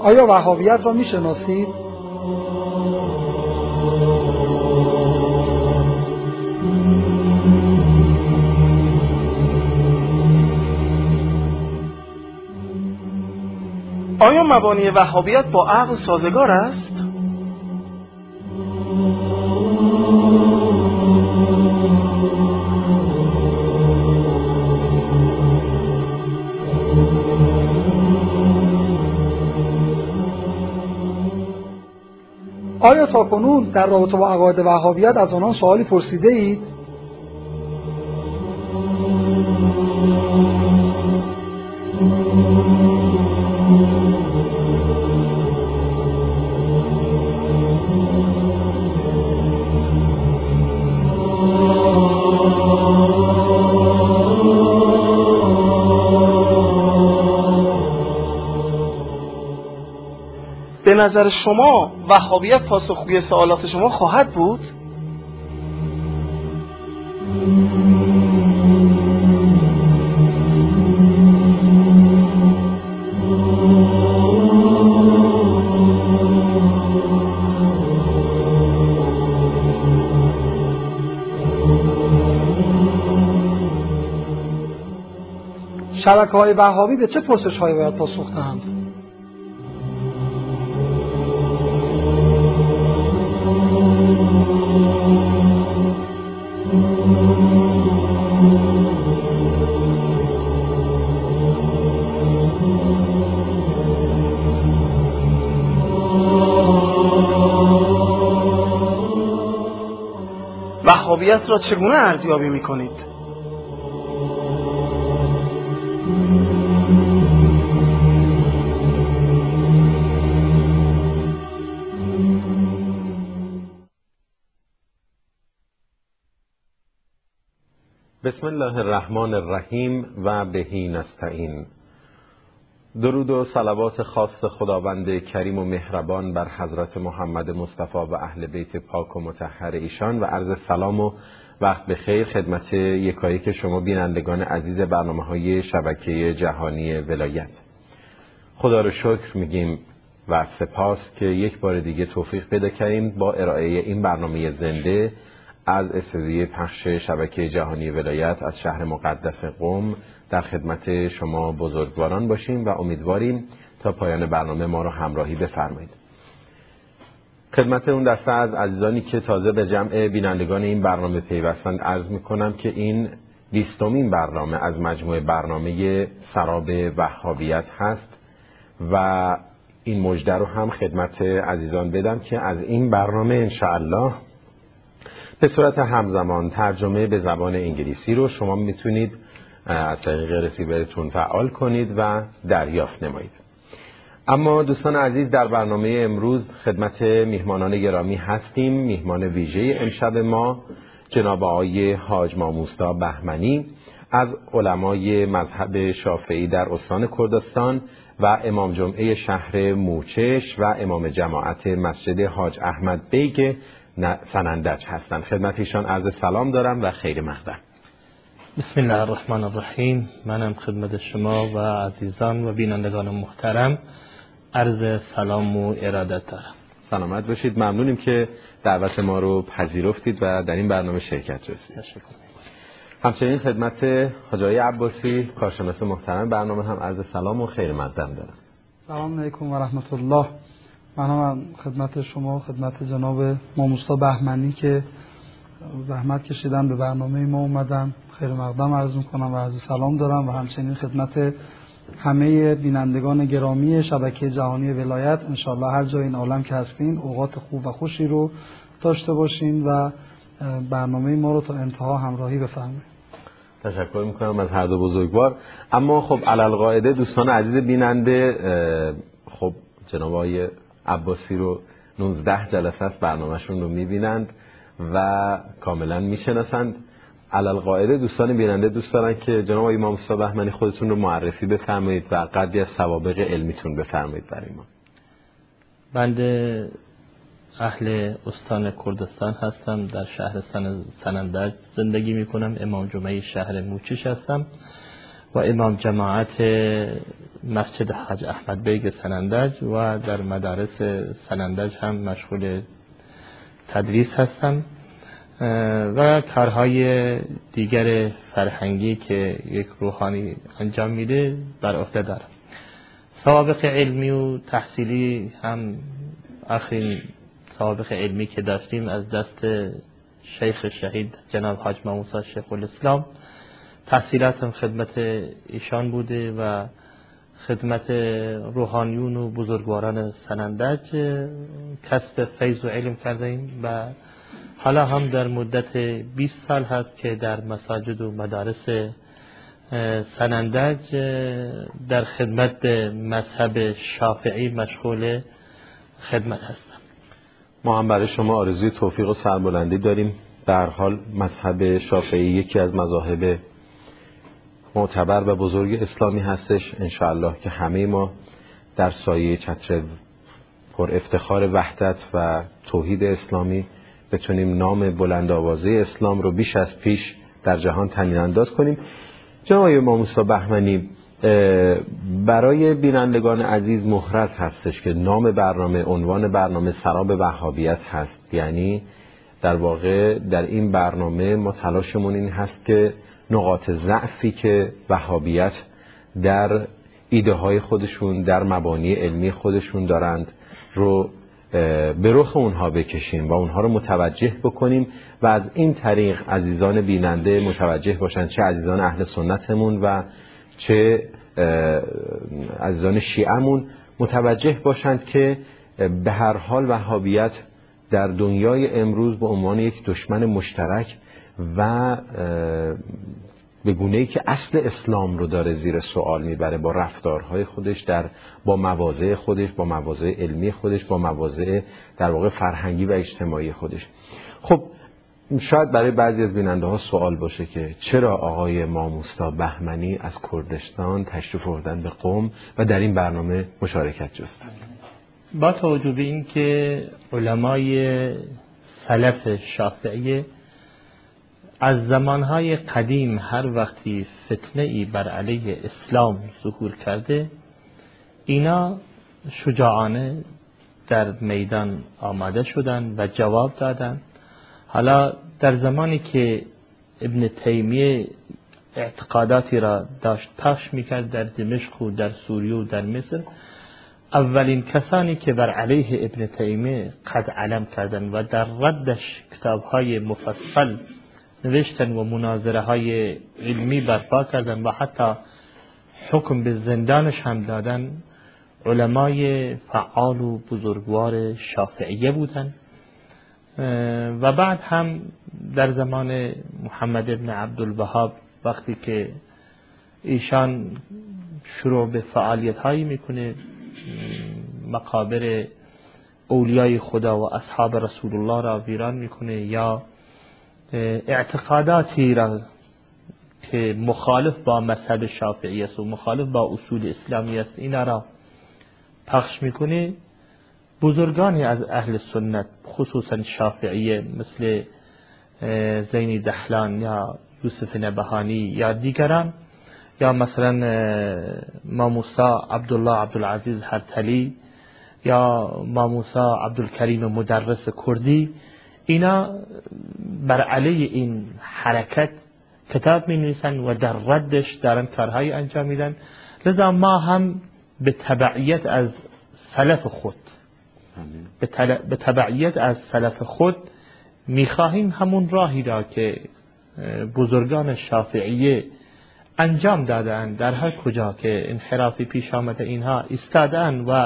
آیا وهابیت را میشناسید؟ آیا مبانی وهابیت با عقل سازگار است؟ آیا تاکنون در رابطه با عقاید وهابیت از آنان سوالی پرسیده اید؟ به نظر شما وهابیت پاسخگوی سوالات شما خواهد بود؟ شبکه‌های وهابی به چه پرسش‌هایی باید پاسخ دهند؟ وهابیت را چگونه ارزیابی می‌کنید؟ بسم الله الرحمن الرحیم و بهی نستعین. درود و صلوات خاص خداوند کریم و مهربان بر حضرت محمد مصطفی و اهل بیت پاک و مطهر ایشان و عرض سلام و وقت بخیر خدمت یکایک شما بینندگان عزیز برنامه‌های شبکه جهانی ولایت. خدا رو شکر میگیم و سپاس که یک بار دیگه توفیق پیدا کردیم با ارائه این برنامه زنده از استودیوی پخش شبکه جهانی ولایت از شهر مقدس قم در خدمت شما بزرگواران باشیم و امیدواریم تا پایان برنامه ما را همراهی بفرمایید. خدمت اون دسته از عزیزانی که تازه به جمع بینندگان این برنامه پیوستند عرض می‌کنم که این 20مین برنامه از مجموعه برنامه سراب وهابیت هست و این مژده رو هم خدمت عزیزان بدم که از این برنامه انشاءالله به صورت همزمان ترجمه به زبان انگلیسی رو شما میتونید از طریق رسیورتون فعال کنید و دریافت نمایید. اما دوستان عزیز در برنامه امروز خدمت میهمانان گرامی هستیم. میهمان ویژه امشب ما جناب آقای حاج ماموستا بهمنی از علمای مذهب شافعی در استان کردستان و امام جمعه شهر موچش و امام جماعت مسجد حاج احمد بیگ سنندج هستند. خدمت ایشان عرض سلام دارم و خیر مقدم. بسم الله الرحمن الرحیم. منم خدمت شما و عزیزان و بینندگان محترم عرض سلام و ارادت دارم. سلامت باشید. ممنونیم که دعوت ما رو پذیرفتید و در این برنامه شرکت رسید. تشکر. همچنین خدمت حاج آقای عباسی کارشناس محترم برنامه هم عرض سلام و خیر مقدم دارم. سلام علیکم و رحمت الله. من هم خدمت شما خدمت جناب ماموستا بهمنی که زحمت کشیدن به برنامه ما اومدن خیر مقدم عرض میکنم و عرض سلام دارم و همچنین خدمت همه بینندگان گرامی شبکه جهانی ولایت. انشالله هر جای این عالم که هستین اوقات خوب و خوشی رو داشته باشین و برنامه ما رو تا انتها همراهی بفرمایید. تشکر میکنم از هر دو بزرگوار. اما خب علالقاعده دوستان عزیز بیننده خب جناب آقای عباسی رو 19 جلسه است برنامهشون رو میبینند و کاملا میشناسند. علالقاعده دوستان بیننده دوست دارن که جناب آقای ماموستا بهمنی خودتون رو معرفی بفرمایید و قدری از سوابق علمیتون بفرمایید برای ما. بنده اهل استان کردستان هستم، در شهر سنندج زندگی میکنم، امام جمعه شهر موچش هستم و امام جماعت مسجد حاج احمد بیگ سنندج و در مدارس سنندج هم مشغول تدریس هستم و کارهای دیگر فرهنگی که یک روحانی انجام میده بر عهده دارم. سوابق علمی و تحصیلی هم آخرین سوابق علمی که داشتیم از دست شیخ شهید جناب حاج موسی شیخ الاسلام، تحصیلاتم خدمت ایشان بوده و خدمت روحانیون و بزرگواران سنندج کسب فیض و علم کردیم و حالا هم در مدت 20 سال هست که در مساجد و مدارس سنندج در خدمت مذهب شافعی مشغول خدمت هستم. ما هم برای شما آرزوی توفیق و سربلندی داریم. به هر حال مذهب شافعی یکی از مذاهب معتبر و بزرگ اسلامی هستش. انشاءالله که همه ما در سایه چتر پر افتخار وحدت و توحید اسلامی بتونیم نام بلند آوازه اسلام رو بیش از پیش در جهان طنین انداز کنیم. جناب امام موسی بهمنی، برای بینندگان عزیز محرز هستش که نام برنامه، عنوان برنامه سراب وهابیت هست. یعنی در واقع در این برنامه ما تلاشمون این هست که نقاط ضعفی که وهابیت در ایده های خودشون، در مبانی علمی خودشون دارند رو به رخ اونها بکشیم و اونها رو متوجه بکنیم و از این طریق عزیزان بیننده متوجه باشند، چه عزیزان اهل سنتمون و چه عزیزان شیعمون متوجه باشند که به هر حال وهابیت در دنیای امروز به عنوان یک دشمن مشترک و به گونه‌ای که اصل اسلام رو داره زیر سوال میبره با رفتارهای خودش، با مواضع خودش، با مواضع علمی خودش، با مواضع در واقع فرهنگی و اجتماعی خودش. خب شاید برای بعضی از بیننده ها سوال باشه که چرا آقای امام موسی بهمنی از کردستان تشریف آوردن به قم و در این برنامه مشارکت جستن؟ با توجه به این که علمای سلف شافعی از زمانهای قدیم هر وقتی فتنه ای بر علیه اسلام ظهور کرده، اینا شجاعانه در میدان آماده شدن و جواب دادن. حالا در زمانی که ابن تیمیه اعتقاداتی را داشت پخش میکرد در دمشق و در سوریه و در مصر، اولین کسانی که بر علیه ابن تیمیه قد علم کردن و در ردش کتابهای مفصل نوشتن و مناظره های علمی برپا کردن و حتی حکم به زندانش هم دادن، علمای فعال و بزرگوار شافعیه بودن. و بعد هم در زمان محمد ابن عبدالوهاب وقتی که ایشان شروع به فعالیت هایی میکنه، مقابر اولیای خدا و اصحاب رسول الله را ویران میکنه یا اعتقاداتی را که مخالف با مذهب شافعی است و مخالف با اصول اسلامی است اینا را پخش میکنه، بزرگانی از اهل سنت خصوصا شافعیه مثل زینی دحلان یا یوسف نبهانی یا دیگران یا مثلا ماموسا عبدالله عبدالعزیز هرتلی یا ماموسا عبدالکریم مدرس کردی، اینا بر علیه این حرکت کتاب می نویسن و در ردش دارن کارهای انجام میدن. لذا ما هم به تبعیت از سلف خود به تبعیت از سلف خود میخواهیم همون راهی را که بزرگان شافعیه انجام دادن در هر کجا که انحرافی پیش آمده اینها ایستادن و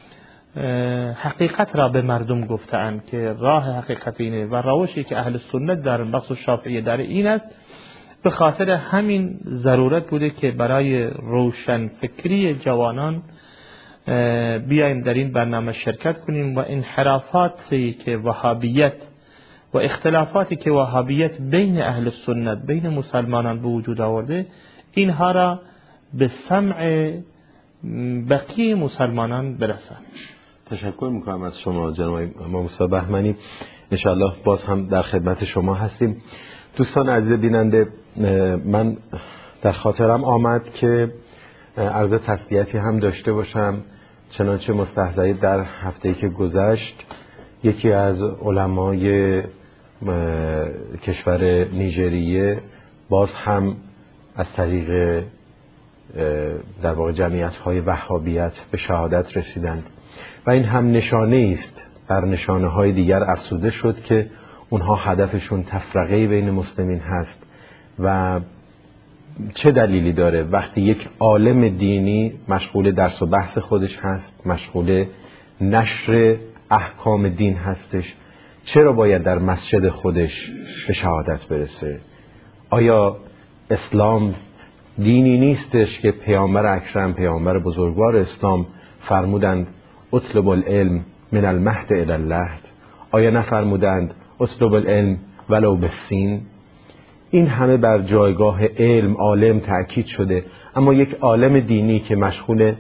حقیقت را به مردم گفتن که راه حقیقت اینه و روشی که اهل سنت دارن بخصوص شافعیه داره این است. به خاطر همین ضرورت بوده که برای روشن فکری جوانان بیایم در این برنامه شرکت کنیم و انحرافاتی که وهابیت و اختلافاتی که وهابیت بین اهل سنت بین مسلمانان به وجود آورده اینها را به سمع بقیه مسلمانان برسن. تشکر میکنم از شما جناب امام موسی بهمنی. انشاءالله باز هم در خدمت شما هستیم. دوستان عزیز بیننده، من در خاطرم آمد که عرض تسلیتی هم داشته باشم. چنانچه مستحضری در هفته‌ای که گذشت یکی از علمای کشور نیجریه باز هم از طریق در واقع جمعیت‌های وهابیت به شهادت رسیدند و این هم نشانه است بر نشانه‌های دیگر افزوده شد که اونها هدفشون تفرقه بین مسلمین هست. و چه دلیلی داره وقتی یک عالم دینی مشغول درس و بحث خودش هست، مشغول نشر احکام دین هستش، چرا باید در مسجد خودش به شهادت برسه؟ آیا اسلام دینی نیستش که پیامبر اکرم، پیامبر بزرگوار اسلام فرمودند اطلب العلم من المهد الی اللحد؟ آیا نفرمودند اطلب العلم ولو بالسین؟ این همه بر جایگاه علم عالم تأکید شده، اما یک عالم دینی که مشغول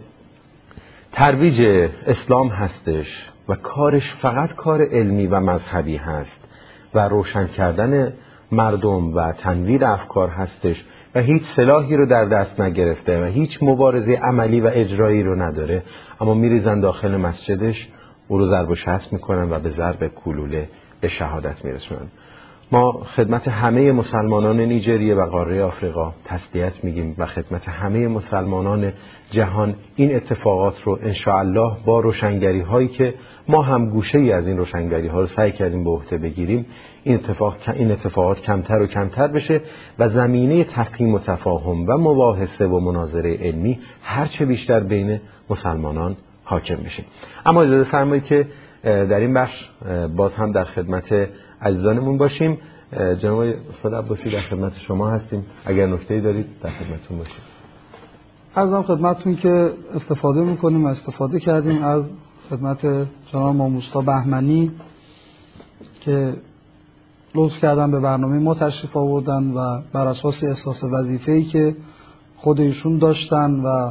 ترویج اسلام هستش و کارش فقط کار علمی و مذهبی هست و روشن کردن مردم و تنویر افکار هستش و هیچ سلاحی رو در دست نگرفته و هیچ مبارزه عملی و اجرایی رو نداره، اما میریزن داخل مسجدش، او رو ضرب و شتم میکنن و به ضرب کلوله به شهادت میرسونن. ما خدمت همه مسلمانان نیجریه و قاره آفریقا تسلیت میگیم و خدمت همه مسلمانان جهان این اتفاقات رو انشاءالله با روشنگری هایی که ما هم گوشه ای از این روشنگری ها رو سعی کردیم به عهده بگیریم، این اتفاقات کمتر و کمتر بشه و زمینه تفهیم و تفاهم و مباحثه و مناظره علمی هرچه بیشتر بین مسلمانان حاکم بشه. اما اجازه فرمایید که در این بخش باز هم در خدمت عزیزانمون باشیم. جناب استاد عباسی در خدمت شما هستیم، اگر نکته‌ای دارید در خدمتتون باشیم. عرضم خدمتتون که استفاده میکنیم و استفاده کردیم از خدمت جناب امام مصطفی بهمنی که لطف کردن به برنامه ما تشریف آوردن و بر اساس احساس وظیفه‌ای که خود ایشون داشتن و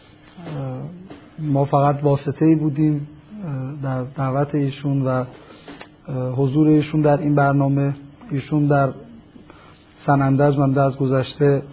ما فقط واسطه‌ای بودیم در دعوت ایشون و حضور ایشون در این برنامه. ایشون در سنندج من از گذشته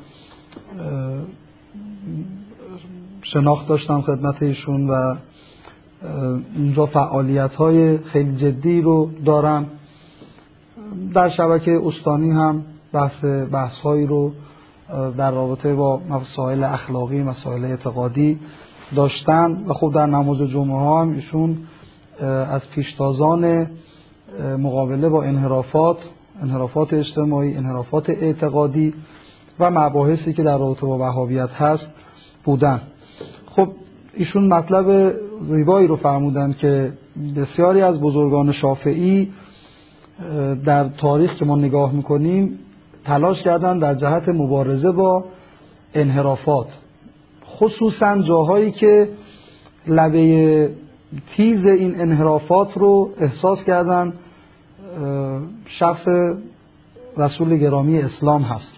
شناخت داشتم خدمت ایشون و اینجا فعالیت‌های خیلی جدی رو دارن. در شبکه استانی هم بحث‌هایی رو در رابطه با مسائل اخلاقی، مسائل اعتقادی داشتن و خب در نماز جمعه ها هم ایشون از پیشتازان مقابله با انحرافات اجتماعی، انحرافات اعتقادی و مباحثی که در رابطه با وهابیت هست بودن. خب ایشون مطلب زیبایی رو فرمودن که بسیاری از بزرگان شافعی در تاریخ که ما نگاه میکنیم تلاش کردن در جهت مبارزه با انحرافات، خصوصا جاهایی که لبه تیز این انحرافات رو احساس کردن شخص رسول گرامی اسلام هست.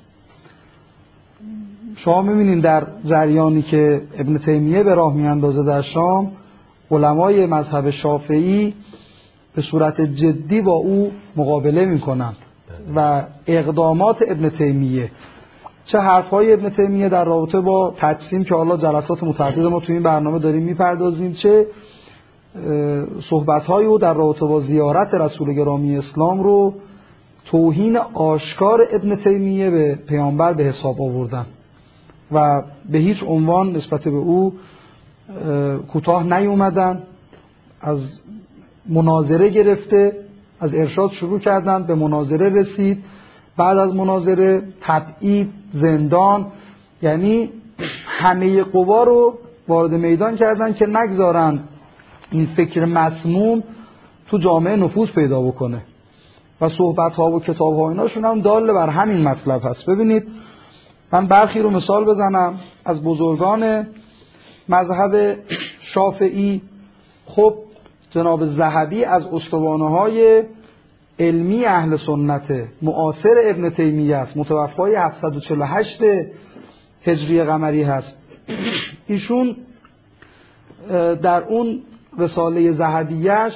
شما می‌بینین در جریانی که ابن تیمیه به راه میاندازه در شام، علمای مذهب شافعی به صورت جدی با او مقابله میکنند و اقدامات ابن تیمیه، چه حرفهای ابن تیمیه در رابطه با تجسیم که حالا جلسات متعدد ما توی این برنامه داریم میپردازیم، چه صحبت‌های او در رابطه با زیارت رسول گرامی اسلام رو توهین آشکار ابن تیمیه به پیامبر به حساب آوردن و به هیچ عنوان نسبت به او کوتاه نیومدن. از مناظره گرفته، از ارشاد شروع کردن، به مناظره رسید، بعد از مناظره تبعید، زندان، یعنی همه قوا رو وارد میدان کردن که نگذارن این فکر مسموم تو جامعه نفوذ پیدا بکنه و صحبت‌ها و کتاب‌ها ایناشون هم دال بر همین مطلب هست. ببینید من برخی رو مثال بزنم از بزرگان مذهب شافعی. خب جناب ذهبی از استوانه‌های علمی اهل سنت معاصر ابن تیمیه است، متوفای 748 هجری قمری هست. ایشون در اون رساله ذهبیه‌اش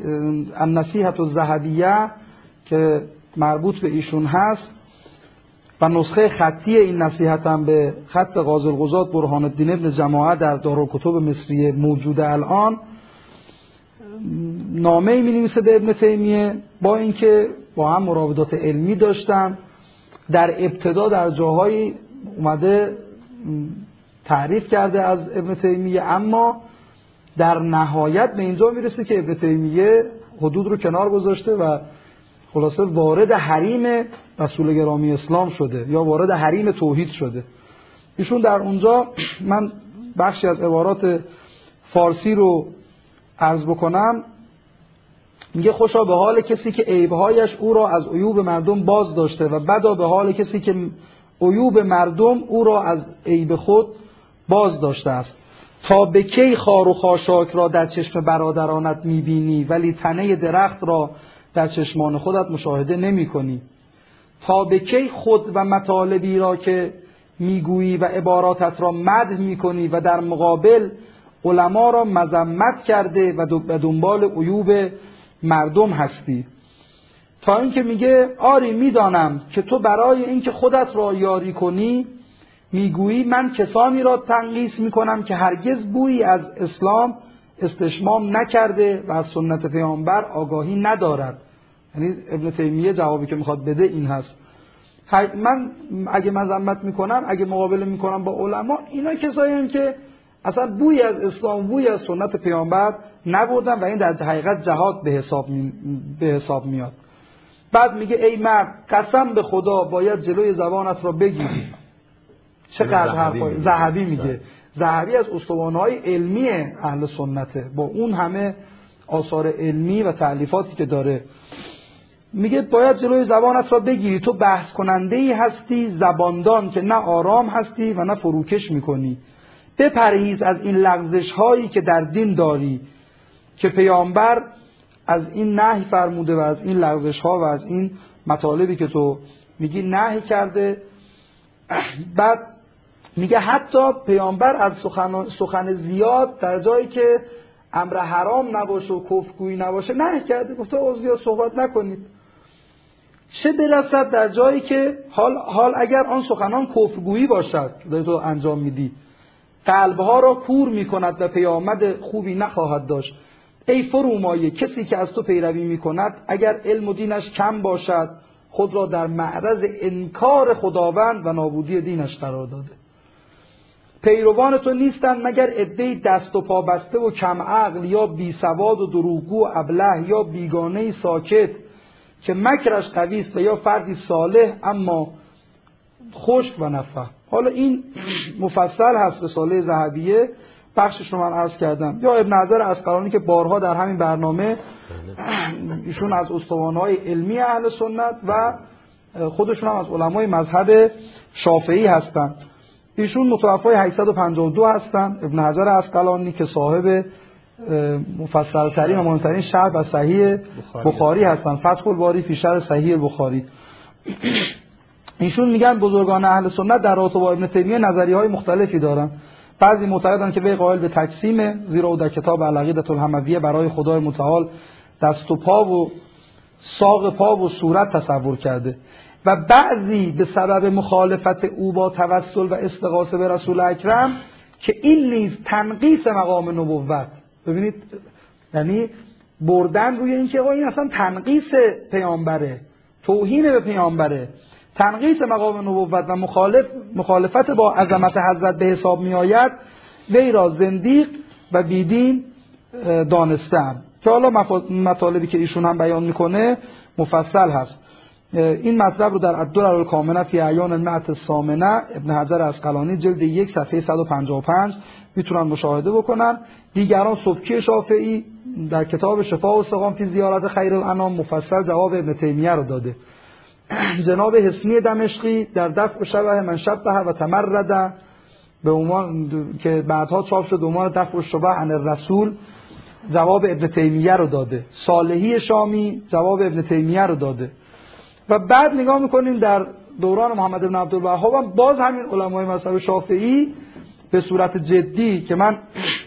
النصیحة الذهبیه که مربوط به ایشون هست و نسخه خطی این نصیحت هم به خط قاضی القضات برهان الدین ابن جماعه در دارالکتب مصریه موجوده الان، نامه‌ای می‌نویسه به ابن تیمیه، با اینکه با هم مراودات علمی داشتن. در ابتدا در جاهایی اومده تعریف کرده از ابن تیمیه، اما در نهایت به اینجا میرسه که ابن تیمیه حدود رو کنار گذاشته و خلاصه وارد حریم رسول گرامی اسلام شده یا وارد حریم توحید شده. ایشون در اونجا، من بخشی از عبارات فارسی رو عرض بکنم، میگه خوشا به حال کسی که عیبهایش او را از عیوب مردم باز داشته و بدا به حال کسی که عیوب مردم او را از عیب خود باز داشته است. تا به کی خار و خاشاک را در چشم برادرانت میبینی ولی تنه درخت را در چشمان خودت مشاهده نمی کنی؟ تا به کی خود و مطالبی را که میگویی و عباراتت را مدح میکنی و در مقابل علما را مذمت کرده و به دنبال عیوب مردم هستی؟ تا اینکه میگه آری میدانم که تو برای اینکه خودت را یاری کنی میگویی من کسانی را تنقیس میکنم که هرگز بویی از اسلام استشمام نکرده و از سنت پیامبر آگاهی ندارد. یعنی ابن تیمیه جوابی که میخواد بده این هست، من اگه مذمت میکنم، اگه مقابله میکنم با علما، اینا کسایی هستند که اصلا بویی از اسلام، بویی از سنت پیامبر نبردن و این در حقیقت جهاد به حساب میاد. بعد میگه ای مرد قسم به خدا باید جلوی زبانت را بگیری. چقدر حرفای ذهبی میگه. ذهبی از استوانه‌های علمی اهل سنته، با اون همه آثار علمی و تألیفاتی که داره. میگه باید جلوی زبانت را بگیری، تو بحث کننده‌ای هستی زباندان که نه آرام هستی و نه فروکش میکنی. بپرهیز از این لغزش هایی که در دین داری که پیامبر از این نهی فرموده و از این لغزش ها و از این مطالبی که تو میگی نهی کرده. بعد میگه حتی پیامبر از سخن زیاد در جایی که امر حرام نباشه و کفرگویی نباشه نهی کرده، گفته او زیاد صحبت نکنید. چه برسد در جایی که حال اگر آن سخنان کفرگویی باشد که داری تو انجام میدی، قلبها را کور میکند و پیامد خوبی نخواهد داشت. ای فرومایه کسی که از تو پیروی میکند اگر علم و دینش کم باشد خود را در معرض انکار خداوند و نابودی دینش قرار داده. پیروان تو نیستند مگر عده‌ای دست و پا بسته و کم عقل یا بی سواد و دروغگو و ابله یا بیگانه‌ای ساکت که مکرش قوی است و یا فردی صالح اما خشک و نفهم. حالا این مفصل هست رساله ذهبیه، بخشش رو من عرض کردم. یا ابن حجر عسقلانی که بارها در همین برنامه ایشون از استوانه‌های علمی اهل سنت و خودشون هم از علمای مذهب شافعی هستن. ایشون متوفای 852 هستن. ابن حجر عسقلانی که صاحب مفصل ترین و مهمترین شرح از صحیح بخاری هستن، فتح الباری فی شرح صحیح بخاری. ایشون میگن بزرگان اهل سنت در رابطه با ابن تیمیه نظریه‌های مختلفی دارن. بعضی معتقدن که وی قائل به تجسیمه، زیرا او در کتاب العقیدة الحمویه برای خدای متعال دست و پا و ساق پا و صورت تصور کرده و بعضی به سبب مخالفت او با توسل و استغاثه به رسول اکرم که این نیز تنقیص مقام نبوت. ببینید یعنی بردن روی این که این اصلا تنقیص پیامبره، توهین به پیامبره، تنقیص مقام نبوت و مخالفت با عظمت حضرت به حساب می آید، وی را زندیق و بیدین دانستم. که حالا مطالبی که ایشون هم بیان میکنه مفصل هست. این مطلب رو در الدرر الکامنه فی اعیان المئة الثامنه ابن حجر عسقلانی جلد 1 صفحه 155 میتونن مشاهده بکنن. دیگران سبکی شافعی در کتاب شفاء و سقام فی زیارت خیر الانام مفصل جواب ابن تیمیه رو داده. جناب حسنی دمشقی در دفع شبه من شبه و تمرد به عنوان که بعدها چاپ شد به عنوان دفع شبه عن الرسول جواب ابن تیمیه رو داده. صالحی شامی جواب ابن تیمیه رو داده. و بعد نگاه میکنیم در دوران محمد بن عبدالوهاب باز همین علمای مذهب شافعی به صورت جدی که من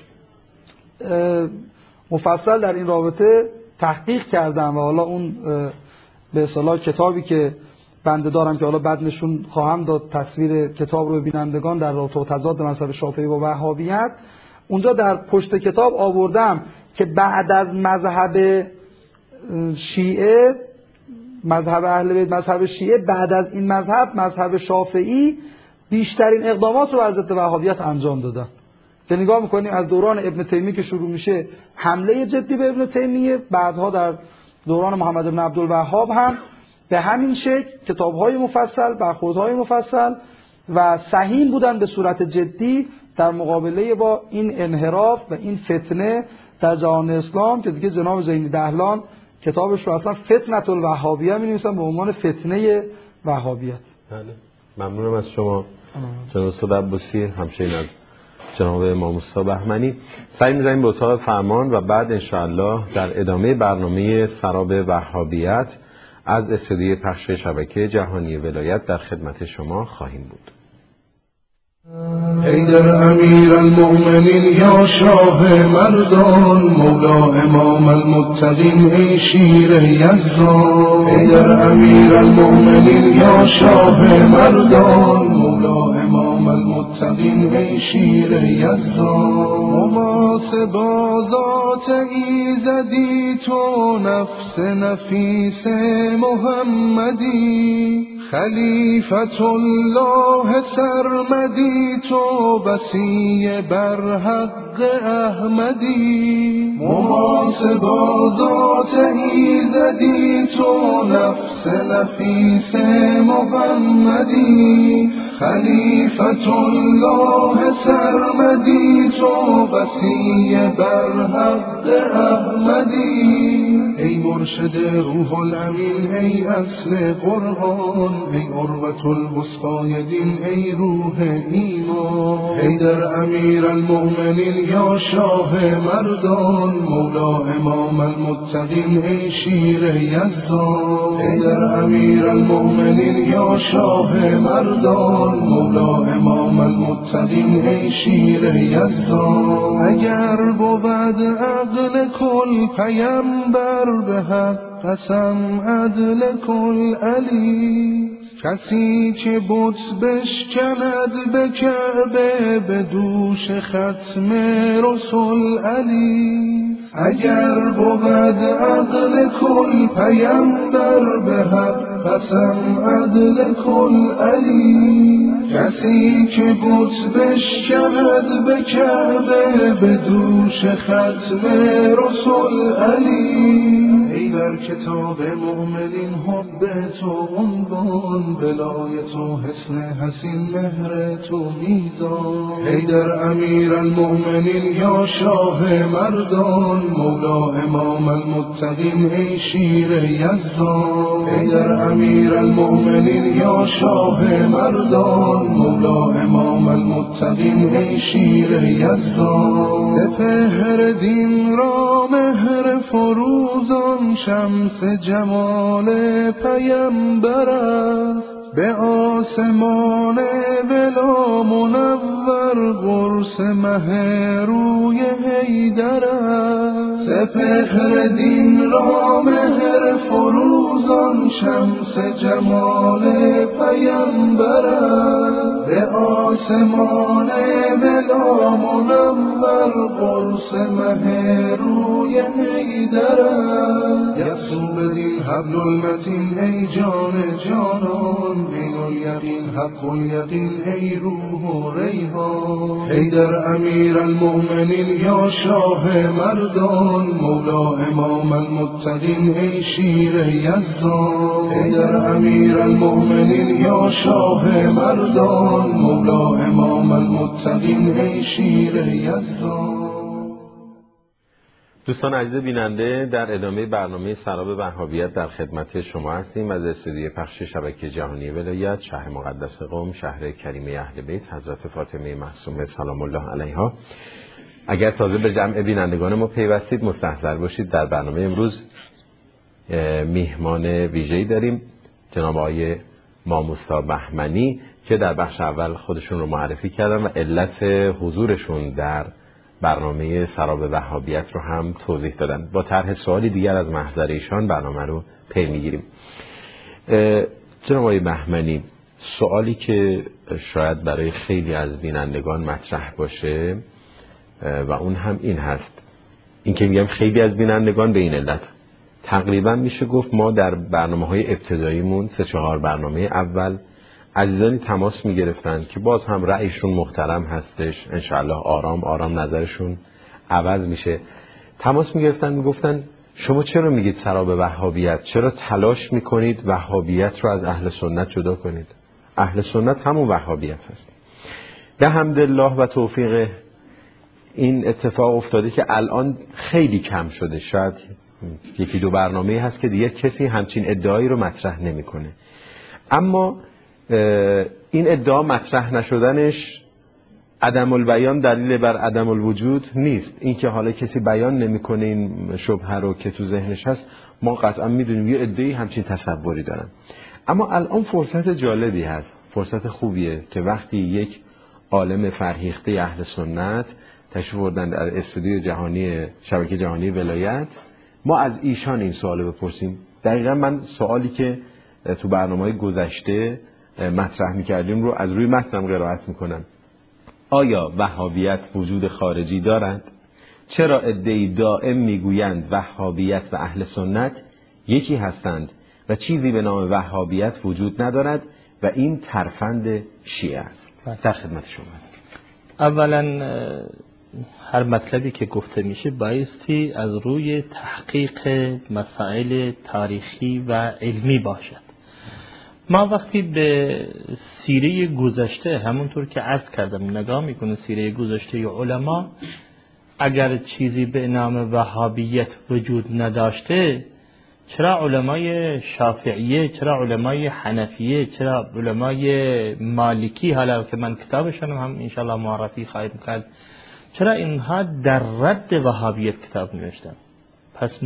مفصل در این رابطه تحقیق کردم و حالا اون به اصطلاح کتابی که بنده دارم که حالا بعد نشون خواهم داد تصویر کتاب رو ببینندگان در رابطه و تضاد مذهب شافعی و وهابیت. اونجا در پشت کتاب آوردم که بعد از مذهب شیعه، مذهب اهل بیت، مذهب شیعه، بعد از این مذهب شافعی بیشترین اقدامات رو از ضد وهابیت انجام دادن. که نگاه میکنیم از دوران ابن تیمیه که شروع میشه حمله جدی به ابن تیمیه، بعدها در دوران محمد بن عبدالوهاب هم به همین شکل کتاب‌های مفصل، برخوردهای مفصل و سهیم بودن به صورت جدی در مقابله با این انحراف و این فتنه در جهان اسلام که دیگه جناب زینی دهلان کتابش رو اصلا فتنة الوهابیه می‌نویسن به عنوان فتنه وهابیت. بله، ممنونم از شما جناب استاد عباسی، همچنین از جناب امام مصطفی بهمنی. سعی می‌کنیم به اتاق فرمان و بعد انشاءالله در ادامه برنامه سراب وهابیت از استودیوی پخش شبکه جهانی ولایت در خدمت شما خواهیم بود. حیدر امیر المؤمنین یا شاه مردان، مولا امام المتقین ای شیر یزدان. حیدر امیر المؤمنین یا شاه مردان، مولا امام المتقین ای شیر یزدان. مماس بازات ایزدی تو، نفس نفیس محمدی، خلیفت الله سرمدی تو، بسی بر حق احمدی. محاسبا ذات ایزدی تو، نفس نفیس محمدی، خلیفت الله سرمدی تو، بسی بر حق احمدی. ای مرشد روح الامین، ای اصل قرآن، ای عروة الوثقی دین، ای روح ایمان. حیدر امیر المؤمنین یا شاه مردان، مولا امام المتقین ای شیر یزدان. حیدر امیر المؤمنین یا شاه مردان، مولا امام المتقین ای شیر یزدان. اگر بود عقل کل پیمبر، به حق قسم عدل کل علی، کسی که بت بشکند به کعبه، به دوش ختم رسول علی. اگر بود عقل کل پیمبر، به حق قسم عدل کل علی، کسی که بت بشکند به کعبه، به دوش ختم رسول علی. ای در کتاب مؤمنین حب تو عنوان، ولایت و حسن حسین مهر تو میزان. حیدر امیر المؤمنین یا شاه مردان، مولا امام المتقین ای شیر یزدان. حیدر امیر المؤمنین یا شاه مردان، مولا امام المتقین ای شیر یزدان. سپهر دین را مهر فروزان، شمس جمال پیمبر است، به آسمان ولا منور، قرص مه روی حیدر است. سپهر دین را مهر فروزان، شمس جمال پیمبر است، به آسمان ولا منور، قرص مه روی حیدر است. یسوع بدین حبل المتین ای جان جانان، عین الیقین حق الیقین ای روح و ریحان. حیدر امیر المؤمنین یا شاه مردان، مولا امام المتقین ای شیر یزدان. حیدر امیر المؤمنین یا شاه مردان، مولا امام المتقین ای شیر یزدان. دوستان عزیز بیننده، در ادامه برنامه سراب وهابیت در خدمت شما هستیم از استودیوی پخش شبکه جهانی ولایت، شهر مقدس قم، شهر کریمه اهل بیت حضرت فاطمه معصومه سلام الله علیها. اگر تازه به جمع بینندگان ما پیوستید، مستحضر باشید در برنامه امروز میهمان ویژه‌ای داریم، جناب آقای امام مصطفی بهمنی که در بخش اول خودشون رو معرفی کردن و علت حضورشون در برنامه سراب وهابیت رو هم توضیح دادن. با طرح سوالی دیگر از محضر ایشان برنامه رو پی میگیریم. جناب آقای بهمنی، سوالی که شاید برای خیلی از بینندگان مطرح باشه و اون هم این هست، این که میگم خیلی از بینندگان به این علت تقریبا میشه گفت ما در برنامه‌های ابتداییمون 3-4 برنامه اول عزیزانی تماس میگرفتن که باز هم رأیشون محترم هستش، انشاءالله آرام آرام نظرشون عوض میشه، تماس میگرفتن میگفتن شما چرا میگید سراب وهابیت؟ چرا تلاش میکنید وهابیت رو از اهل سنت جدا کنید؟ اهل سنت همون وهابیت هست. به حمدالله و توفیق این اتفاق افتاده که الان خیلی کم شده، شاید 1-2 برنامه هست که دیگه کسی همچین ادعایی رو مطرح نمیکنه. اما این ادعا مطرح نشدنش عدم البیان دلیل بر عدم الوجود نیست. این که حالا کسی بیان نمیکنه این شبهه رو که تو ذهنش هست، ما قطعا میدونیم یه عده‌ای همچین تصوری دارن. اما الان فرصت جالبی هست، فرصت خوبیه که وقتی یک عالم فرهیخته اهل سنت تشریف بردن در استودیو جهانی شبکه جهانی ولایت، ما از ایشان این سوالو بپرسیم. دقیقا من سوالی که تو برنامه‌های گذشته مطرح می‌کردیم رو از روی متنم قرائت می‌کنم. آیا وهابیت وجود خارجی دارد؟ چرا عده‌ای دائم میگویند وهابیت و اهل سنت یکی هستند و چیزی به نام وهابیت وجود ندارد و این ترفند شیعه است؟ در خدمت شما هستم. اولا هر مطلبی که گفته میشه بایستی از روی تحقیق مسائل تاریخی و علمی باشد. ما وقتی به سیره گذشته همونطور که عرض کردم نگاه میکنه سیره گذشته علما، اگر چیزی به نام وهابیت وجود نداشته، چرا علمای شافعیه، چرا علمای حنفیه، چرا علمای مالکی، حالا که من کتابشون هم انشالله معرفی خواهیم کرد، چرا اینها در رد وهابیت کتاب نوشتن؟ پس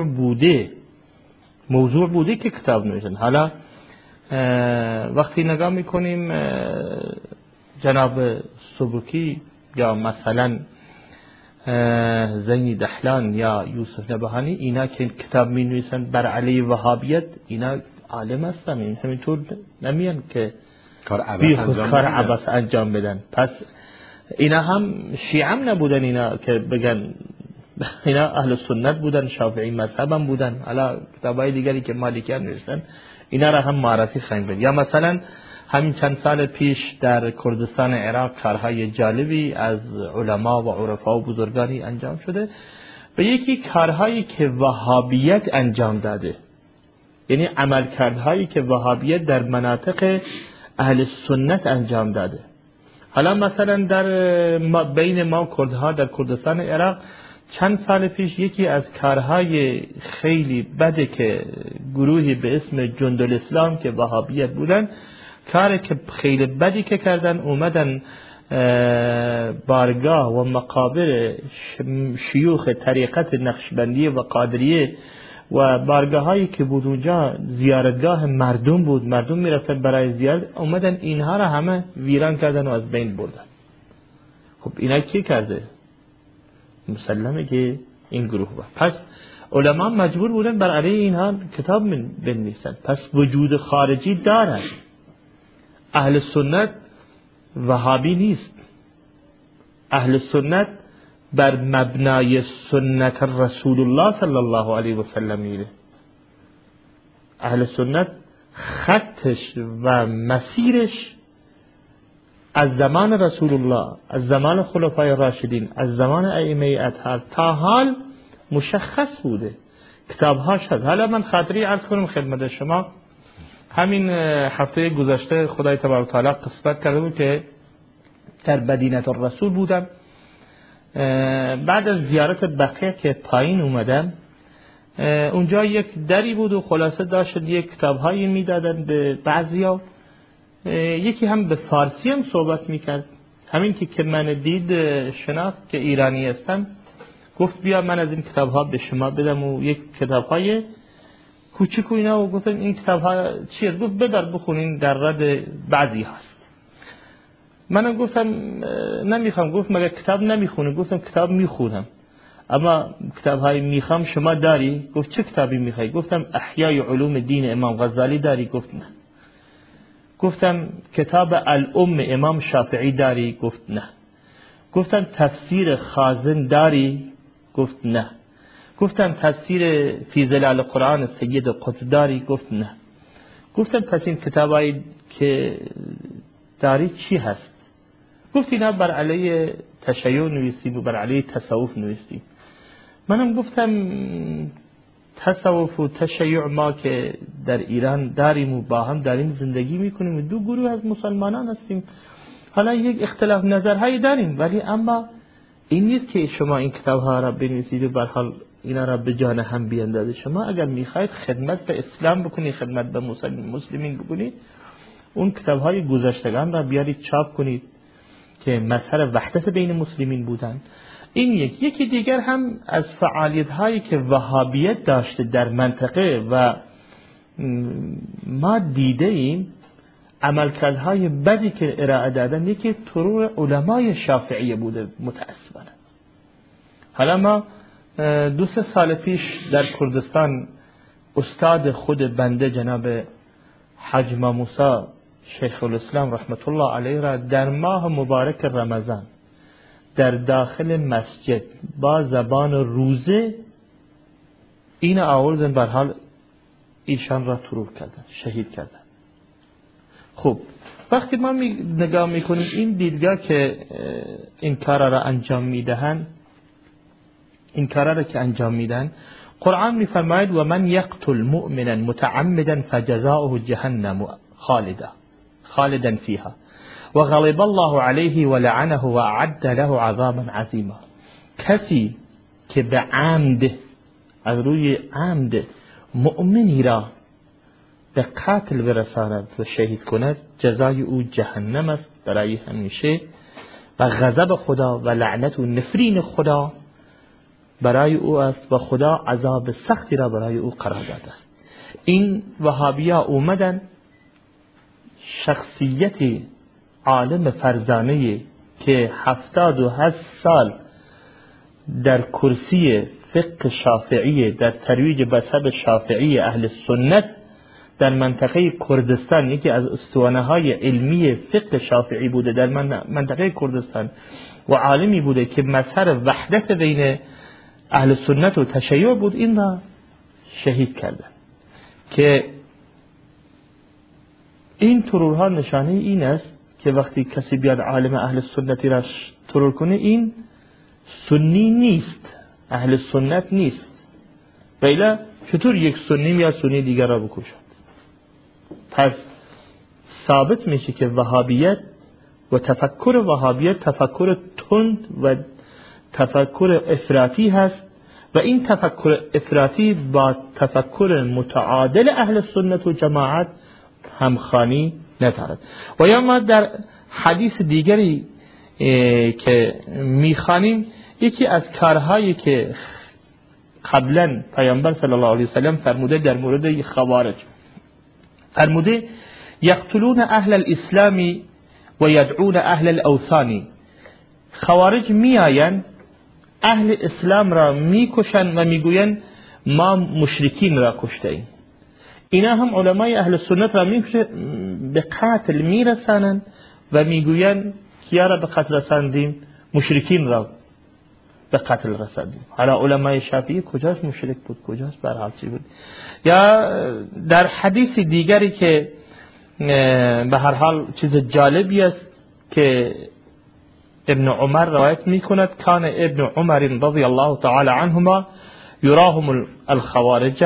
موضوع بوده که کتاب نوشتن. حالا وقتی نگاه میکنیم جناب سبکی یا مثلا زینی دحلان یا یوسف نبهانی، اینا که کتاب می نویسن بر علیه وهابیت، اینا عالم هستن، این همینطور نمیان که کار عباس انجام بدن. پس اینا هم شیعه هم نبودن، اینا که بگن اینا اهل سنت بودن، شافعی مذهب هم بودن. حالا کتابای دیگری که مالکیان نوشتن اینا را هم معرفی خواهیم کرد. یا مثلا همین چند سال پیش در کردستان عراق کارهای جالبی از علما و عرفا و بزرگانی انجام شده و یکی کارهایی که وهابیت انجام داده، یعنی عملکردهایی که وهابیت در مناطق اهل سنت انجام داده. حالا مثلا در بین ما کردها در کردستان عراق چند سال پیش یکی از کارهای خیلی بده که گروهی به اسم جندالاسلام که وهابیت بودن، کاری که خیلی بدی که کردن، اومدن بارگاه و مقابر شیوخ طریقت نقشبندی و قادریه و بارگاه هایی که بود اونجا زیارتگاه مردم بود، مردم میرفتن برای زیارت، اومدن اینها را همه ویران کردن و از بین بردن. خب اینا کی کرده؟ مسلمه که این گروه بود. پس علما مجبور بودن بر علیه اینها کتاب بنویسن. پس وجود خارجی دارد. اهل سنت وهابی نیست. اهل سنت بر مبنای سنت رسول الله صلی الله علیه و سلم میره. اهل سنت خطش و مسیرش از زمان رسول الله، از زمان خلفای راشدین، از زمان ائمه اطهار تا حال مشخص بوده، کتابهاش هست. حالا من خاطری عرض کنم خدمت شما، همین هفته گذشته خدای تبارک و تعالی قسمت کرده بود که در مدینه الرسول بودم. بعد از زیارت بقیه که پایین اومدم، اونجا یک دری بود و خلاصه داشت یک کتابهایی میدادن به بعضیا، یکی هم به فارسی هم صحبت میکرد. همین که من دید شناخت که ایرانی هستم، گفت بیا من از این کتابها به شما بدم و یک کتابهای کوچیک و اینا، و گفتن این کتابها چیه؟ گفت بدار بخونین، در رد بعضی هست. منم گفتم نمیخوام. گفت مگه کتاب نمیخونی؟ گفتم کتاب میخونم، اما کتابهای میخوام شما داری؟ گفت چه کتابی میخوای؟ گفتم احیای علوم دین امام غزالی داری؟ گفت نه. گفتم کتاب الام امام شافعی داری؟ گفت نه. گفتم تفسیر خازن داری؟ گفت نه. گفتم تفسیر فی ظلال قرآن سید قطب داری؟ گفت نه. گفتم پس این کتابایی که داری چی هست؟ گفت اینا بر علیه تشیع نویسید و بر علیه تصوف نویسید. منم گفتم تصوف و تشیع ما که در ایران داریم و با هم داریم زندگی میکنیم و دو گروه از مسلمانان هستیم، حالا یک اختلاف نظرهایی داریم، ولی اما این نیست که شما این کتاب ها را بنویسید و به هر حال اینا را به جان هم بیاندازید. شما اگر میخواید خدمت به اسلام بکنید، خدمت به مسلمین بکنید، اون کتاب های گذشتگان را بیارید چاپ کنید که مظهر وحدت بین مسلمین بودن. این یکی دیگر هم از فعالیت هایی که وهابیت داشته در منطقه و ما دیده ایم، عملکردهای بدی که ارائه دادن، یکی طرور علمای شافعیه بوده متاسفانه. حالا ما 2-3 سال پیش در کردستان استاد خود بنده جناب حاج موسی شیخ الاسلام رحمت الله علیه را در ماه مبارک رمضان در داخل مسجد با زبان روزه این آوردن، به هر حال ایشان را طرور کردن، شهید کردن. خب وقتی ما نگاه میکنیم این دیدگاه که این کارا را انجام میدهند، این کارا را که انجام میدن، قرآن میفرماید و من یقتل مؤمنا متعمدا فجزاؤه جهنم خالدا فيها وغضب الله عليه ولعنه واعد له عذابا عظیما. کسی که به عمد، از روی عمد، مؤمنی را به قتل برساند و شهید کند، جزای او جهنم است برای همیشه و غضب خدا و لعنت و نفرین خدا برای او است و خدا عذاب سختی را برای او قرار داده است. این وهابیا اومدن شخصیت عالم فرزانه که 78 سال در کرسی فقه شافعی، در ترویج مذهب شافعی اهل سنت در منطقه کردستان، یکی از استوانه های علمی فقه شافعی بوده در منطقه کردستان و عالمی بوده که مظهر وحدت بین اهل سنت و تشیع بود، این را شهید کردن. که این ترورها نشانه این است که وقتی کسی بیاد عالم اهل سنتی را ترور کنه، این سنی نیست، اهل سنت نیست. بیلا چطور یک سنی میاد سنی دیگر را بکشد؟ پس ثابت میشه که وهابیت و تفکر وهابیت تفکر تند و تفکر افراطی هست و این تفکر افراطی با تفکر متعادل اهل سنت و جماعت همخوانی ندارد. و یا ما در حدیث دیگری که میخوانیم، یکی از کارهایی که قبلا پیامبر صلی الله علیه وسلم فرموده در مورد خوارج، فرموده یقتلون اهل الاسلام و یدعون اهل الاوثان. خوارج میآیند اهل اسلام را میکشند و میگویند ما مشرکین را کشته ایم. اینا هم علمای اهل سنت را به قتل میرسانند و میگویند کیا را به قتل رساندیم؟ مشرکین را به قتل رساندیم. حالا علمای شافعی کجاست مشرک بود، کجاست برحال چی بود؟ یا در حدیث دیگری که به هر حال چیز جالبی است که ابن عمر روایت میکند، کان ابن عمر رضی الله تعالی عنهما یراهم الخوارج.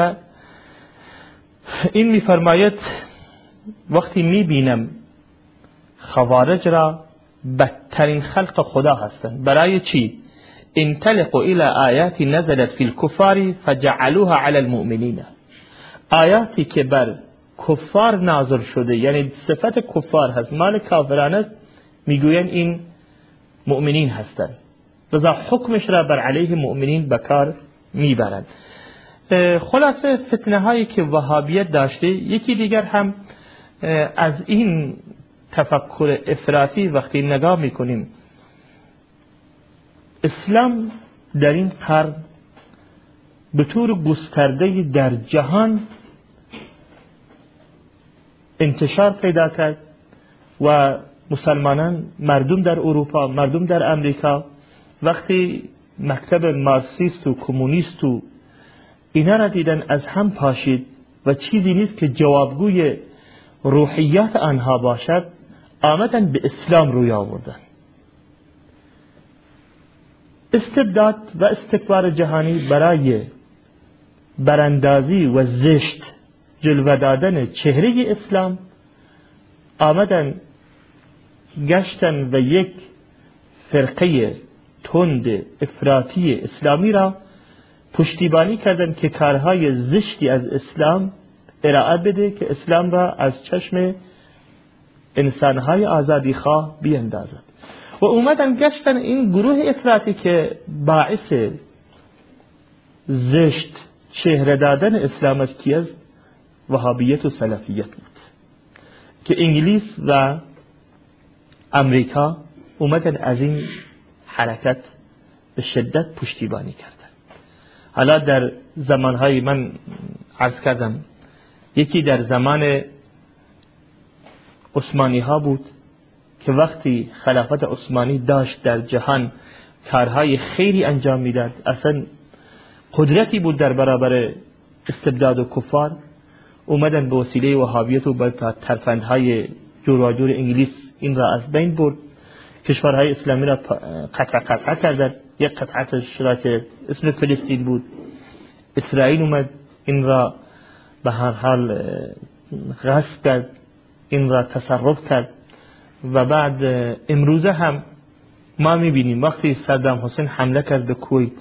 این میفرماید وقتی میبینم خوارج را بدترین خلق خدا هستند. برای چی؟ انطلقوا الى آیات نزلت فی الكفار فجعلوها علی المؤمنین. آیاتی که بر کفار نازل شده، یعنی صفت کفار هست، مال کافران است، میگوین این مؤمنین هستند، لذا حکمش را بر علیه مؤمنین بکار میبرند. خلاصه فتنه هایی که وهابیت داشته، یکی دیگر هم از این تفکر افراطی وقتی نگاه میکنیم، اسلام در این قرن به طور گسترده در جهان انتشار پیدا کرد و مسلمانان، مردم در اروپا، مردم در امریکا، وقتی مکتب مارکسیست و کمونیست و اینا را دیدن از هم پاشید و چیزی نیست که جوابگوی روحیات آنها باشد، آمدن به اسلام روی آوردن. استبداد و استکبار جهانی برای براندازی و زشت جلوه دادن چهره اسلام آمدن گشتن و یک فرقه تند افراطی اسلامی را پشتیبانی کردند که کارهای زشتی از اسلام ارائه بده که اسلام را از چشم انسانهای آزادیخواه بیندازد و اومدن گشتن این گروه افراطی که باعث زشت چهره دادن اسلام از کی؟ از وهابیت و سلفیت بود که انگلیس و امریکا اومدن از این حرکت به شدت پشتیبانی کردن. حالا در زمانهای من عرض کردم یکی در زمان عثمانی ها بود که وقتی خلافت عثمانی داشت در جهان کارهای خیری انجام میداد، اصلا قدرتی بود در برابر استبداد و کفار، اومدن به وسیله وهابیت و با ترفندهای جور و جور انگلیس این را از بین برد، کشورهای اسلامی را قطع کردند. یک قطعتش را که اسم فلسطین بود، اسرائیل اومد این را به هر حال غصب کرد، این را تصرف کرد و بعد امروزه هم ما میبینیم وقتی صدام حسین حمله کرد به کویت،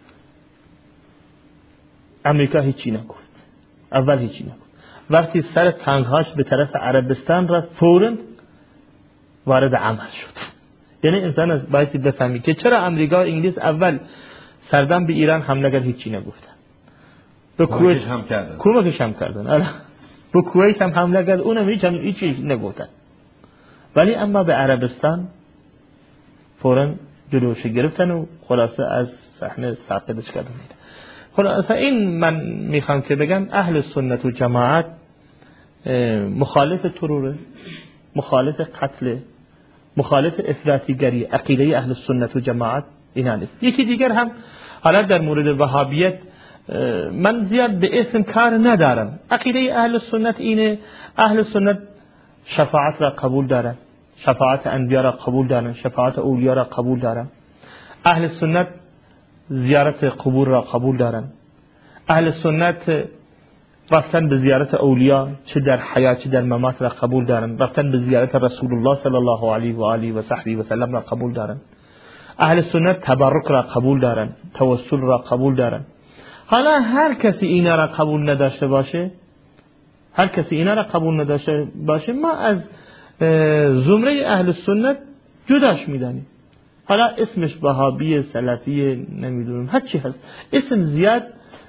امریکا هیچی نگفت، اول هیچی نگفت. وقتی سر تانکهاش به طرف عربستان رفت فوراً وارد عمل شد. یعنی انسان از باعثی بفهمی که چرا امریکا و انگلیس اول سردم به ایران حمله کرد هیچی نگفتن، به کویت هم کردن، کمکش هم کردن، به کویت هم حمله کرد اونم هیچی نگفتن، ولی اما به عربستان فوراً جلوش گرفتن و خلاصه از صحنه ساقطش کردن. خلاصه این من میخوام که بگم اهل سنت و جماعت مخالف تروره، مخالف قتل، مخالف افراطیگری. عقیده اهل سنت و جماعت اینا نیست. یکی دیگر هم حالا در مورد وهابیت من زیاد به اسم کار ندارم. عقیده اهل سنت اینه، اهل سنت شفاعت را قبول دارن، شفاعت انبیا را قبول دارن، شفاعت اولیا را قبول دارن. اهل سنت زیارت قبور را قبول دارن. اهل سنت رفتن به زیارت اولیا چه در حیات چه در ممات را قبول دارن. رفتن به زیارت رسول الله صلی الله علیه و آله و صحبه و سلم را قبول دارن. اهل سنت تبرک را قبول دارن، توسل را قبول دارن. حالا هر کسی اینا را قبول نداشته باشه، هر کسی اینا را قبول نداشته باشه، ما از زمره اهل سنت جداش میدانیم. حالا اسمش وهابی، سلفی، نمیدونم هر چی هست، اسم زیاد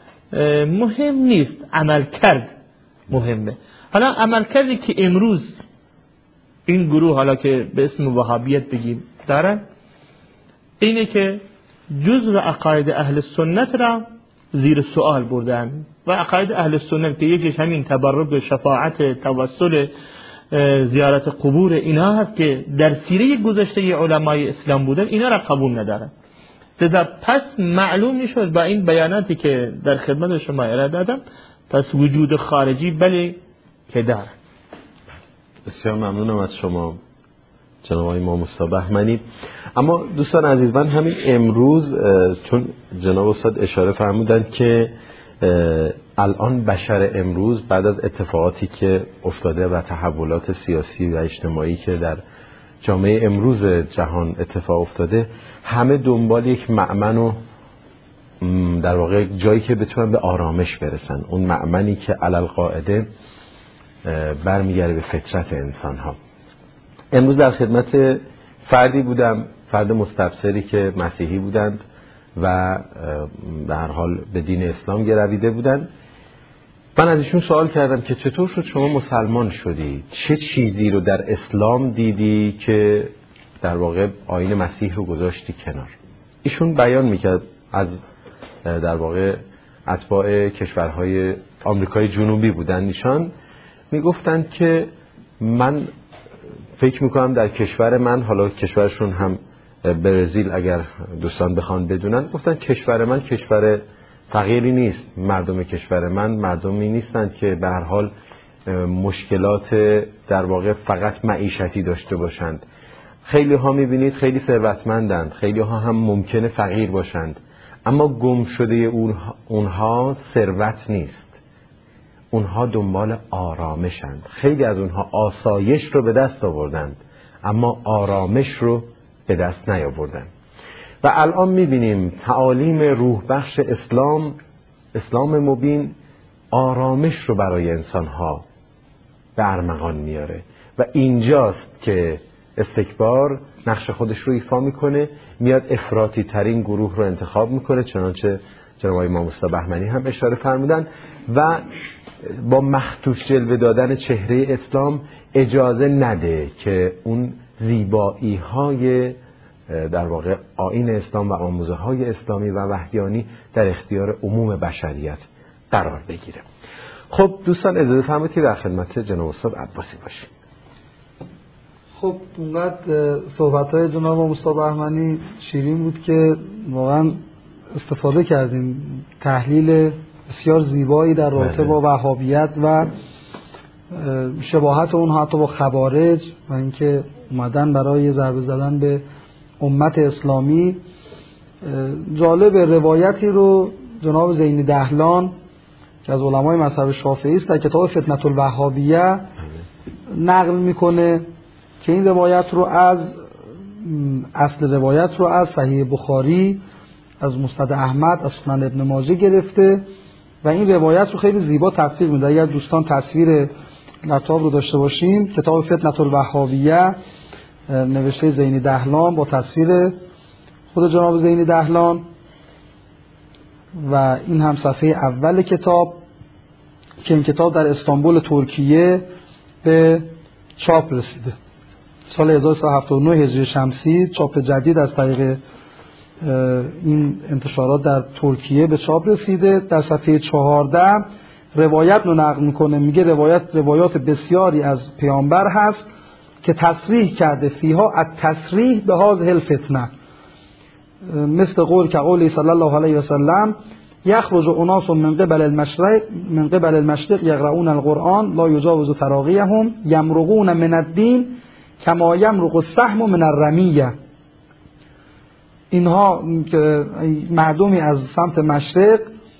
مهم نیست، عمل کرد مهمه. حالا عمل کردی که امروز این گروه حالا که به اسم وهابیت بگیم دارن، اینه که جزء عقاید اهل سنت را زیر سوال بردن و عقاید اهل سنت که یکیش همین تبرک، شفاعت، توسل، زیارت قبور اینا هست که در سیره گذشته علمای اسلام بودن، اینا را قبول ندارن. لذا پس معلوم میشد با این بیاناتی که در خدمت شما ارائه دادم، پس وجود خارجی بله که دارن. بسیار ممنونم از شما جناب آقای امام مصطفی بهمنی. اما دوستان عزیز، من همین امروز چون جناب استاد اشاره فرمودند که الان بشر امروز بعد از اتفاقاتی که افتاده و تحولات سیاسی و اجتماعی که در جامعه امروز جهان اتفاق افتاده، همه دنبال یک مأمن و در واقع جایی که بتونن به آرامش برسن، اون مأمنی که علل قاعده برمیگره به فطرت انسان ها. امروز در خدمت فردی بودم، فرد مستبصری که مسیحی بودند و به هر حال به دین اسلام گرویده بودند. من از ایشون سوال کردم که چطور شد شما مسلمان شدی؟ چه چیزی رو در اسلام دیدی که در واقع آیین مسیح رو گذاشتی کنار؟ ایشون بیان میکرد از در واقع اتباع کشورهای آمریکای جنوبی بودن. ایشان میگفتند که من فکر میکنم در کشور من، حالا کشورشون هم برزیل اگر دوستان بخوان بدونن، گفتن کشور من کشور فقیری نیست، مردم کشور من مردمی نیستند که به هر حال مشکلات در واقع فقط معیشتی داشته باشند. خیلی ها میبینید خیلی ثروتمندند، خیلی ها هم ممکنه فقیر باشند، اما گم شده اونها ثروت نیست، اونها دنبال آرامشند. خیلی از اونها آسایش رو به دست آوردند اما آرامش رو به دست نیاوردند. و الان میبینیم تعالیم روح بخش اسلام مبین آرامش رو برای انسانها به ارمغان میاره و اینجاست که استکبار نقش خودش رو ایفا میکنه، میاد افراطی ترین گروه رو انتخاب میکنه، چنانچه جناب آقای امام مصطفی بهمنی هم اشاره فرمودن، و با مخدوش جلوه دادن چهره اسلام اجازه نده که اون زیبایی های در واقع آیین اسلام و آموزه های اسلامی و وحدانی در اختیار عموم بشریت قرار بگیره. خب دوستان اجازه فرمایید که در خدمت جناب استاد عباسی باشیم. خب اونقدر صحبت‌های جناب مصطفی بهمنی شیرین بود که واقعا استفاده کردیم، تحلیل بسیار زیبایی در رابطه با وهابیت و شباهت اونها حتی با خوارج و اینکه اومدن برای ضربه زدن به امت اسلامی. جالب روایتی رو جناب زینی دهلان که از علمای مذهب شافعی است در کتاب فتنة الوهابیه نقل میکنه که این روایت رو از اصل روایت رو از صحیح بخاری، از مسند احمد، از سنن ابن ماجه گرفته و این روایت رو خیلی زیبا تصویر میده. اگر دوستان تصویر لپتاپ رو داشته باشیم، کتاب فتنة الوهابیه نوشته زینی دهلان با تصویر خود جناب زینی دهلان و این هم صفحه اول کتاب که این کتاب در استانبول ترکیه به چاپ رسیده سال 1379 هجری شمسی. چاپ جدید از طریق این انتشارات در ترکیه به چاپ رسیده. در صفحه 14 روایت رو نقل میکنه، میگه روایات بسیاری از پیامبر هست که تصریح کرده فیها التصریح به هذه الفتنه، مثل قول که قولی صلی الله علیه و سلم یخرج اناس من قبل المشرق یقرؤون القرآن لا یجاوز تراقیهم یمرقون من الدین کما یمرق السهم من الرمیه. اینها مردمی از سمت مشرق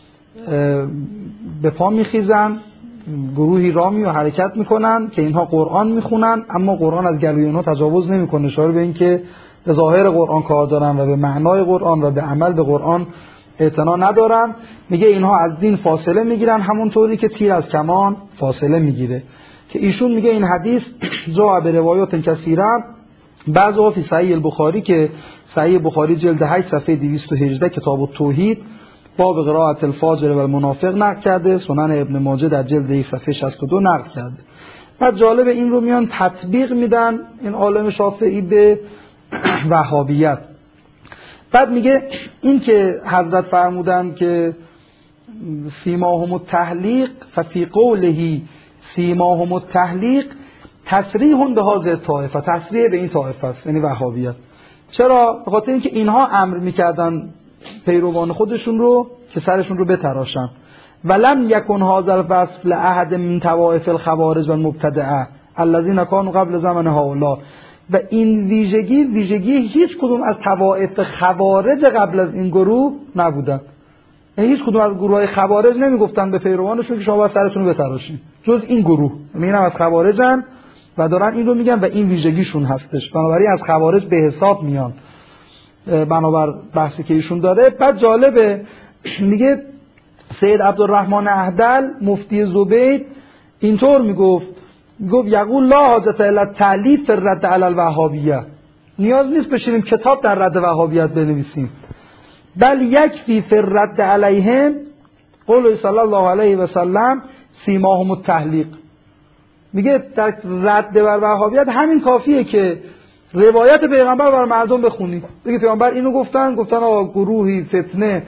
به پا میخیزن، گروهی رامی و حرکت میکنن که اینها قرآن میخونن اما قرآن از گلوی اینها تجاوز نمیکنه، اشاره به این که به ظاهر قرآن کار دارن و به معنای قرآن و به عمل به قرآن اعتنا ندارن. میگه اینها از دین فاصله میگیرن همونطوری که تیر از کمان فاصله میگیره. که ایشون میگه این حدیث جاء به روایات کثیره بعضی فی صحیح البخاری، که صحیح بخاری جلد 8 صفحه 218 کتاب التوحید باب قرائت الفاجر و المنافق نقل کرده، سنن ابن ماجه در جلد 1 صفحه 62 نقل کرده. بعد جالب این رو میان تطبیق میدن این عالم شافعی به وهابیت. بعد میگه این که حضرت فرمودن که سیماهم التحلیق ففی قوله سیماهم التحلیق تصریح به هذه طائفه، تصریح به این طائفه است، یعنی وهابیت. چرا؟ به خاطر اینکه اینها امر میکردن پیروان خودشون رو که سرشون رو بتراشن. ولم یکن هذا الوصف لاحد من طوائف الخوارج و المبتدعه الذين كانوا قبل زمن هؤلاء. و این ویژگی هیچ کدوم از طوائف خوارج قبل از این گروه نبودن. یعنی هیچ کدوم از گروه‌های خوارج نمیگفتن به پیروانشون که شما باید سرتون رو بتراشین، جز این گروه. اینا از خوارجن و دارن این رو میگن و این ویژگیشون هستش، بنابراین از خوارج به حساب میان بنابر بحثی که ایشون داره. بعد جالبه میگه سید عبدالرحمن اهدل مفتی زبید اینطور میگفت یقول لا حاجت الا التألیف فی الرد علی الوهابیه، نیاز نیست بشینیم کتاب در رد وهابیت بنویسیم، بل یکفی فی الرد علیهم قول صلی الله علیه و سلم سیماهم التحلیق. میگه در رد بر وهابیت همین کافیه که روایت پیغمبر بر مردم بخونی، بگی پیغمبر اینو گفتن آقا گروهی فتنه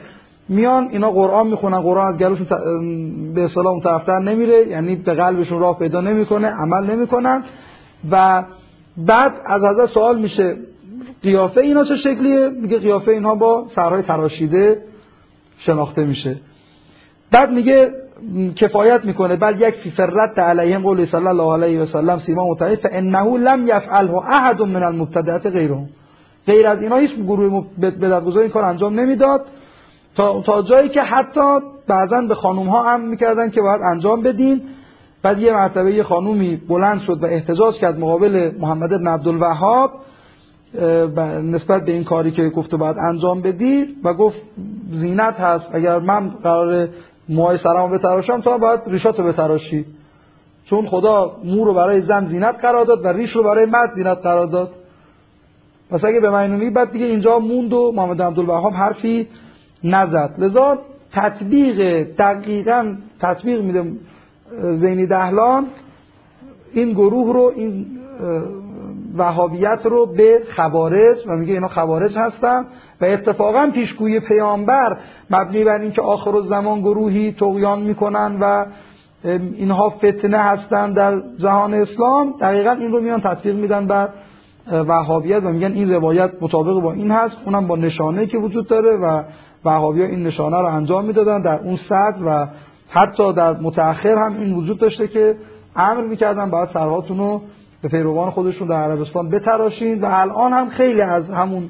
میان اینا قرآن میخونن، قرآن از گلوشون به اصطلاح اون طرفتر نمیره، یعنی به قلبشون راه پیدا نمیکنه، عمل نمیکنن. و بعد از حضرت سوال میشه قیافه اینا چه شکلیه؟ میگه قیافه اینها با سرهای تراشیده شناخته میشه. بعد میگه کفایت میکنه بل یک فی فرت علیهم قول صلی الله علیه و سلم سیما متعیف فانه لم یفعله احد من المبتدعات غیرهم. غیر از اینا هیچ گروه بدعت‌گذار این کار انجام نمیداد، تا جایی که حتی بعضا به خانوم ها امر میکردن که باید انجام بدین. بعد یه مرتبه یه خانومی بلند شد و احتجاج کرد مقابل محمد بن عبدالوهاب نسبت به این کاری که گفته باید انجام بدی و گفت زینت هست، اگر من قرار موهای سرمو بتراشم تو باید ریشاتو بتراشی، چون خدا مو رو برای زن زینت قرار داد و ریش رو برای مرد زینت قرار داد. پس اگه به معنی بعد دیگه اینجا موند و محمد بن عبدالوهاب حرفی نزد. لذا دقیقاً تطبیق میده زینی دهلان این گروه رو، این وهابیت رو به خوارج و میگه اینا خوارج هستن و اتفاقا پیشگویی پیامبر مبنی بر این که آخر الزمان گروهی طغیان میکنن و اینها فتنه هستن در جهان اسلام، دقیقاً این رو میان تطبیق میدن بر وهابیت و میگن این روایت مطابق با این هست، اونم با نشانه‌ای که وجود داره و وهابی‌ها این نشانه رو انجام میدادن در اون صدر و حتی در متأخر هم این وجود داشته که امر میکردن باید سرهاتون رو به پیروان خودشون در عربستان بتراشین و الان هم خیلی از همون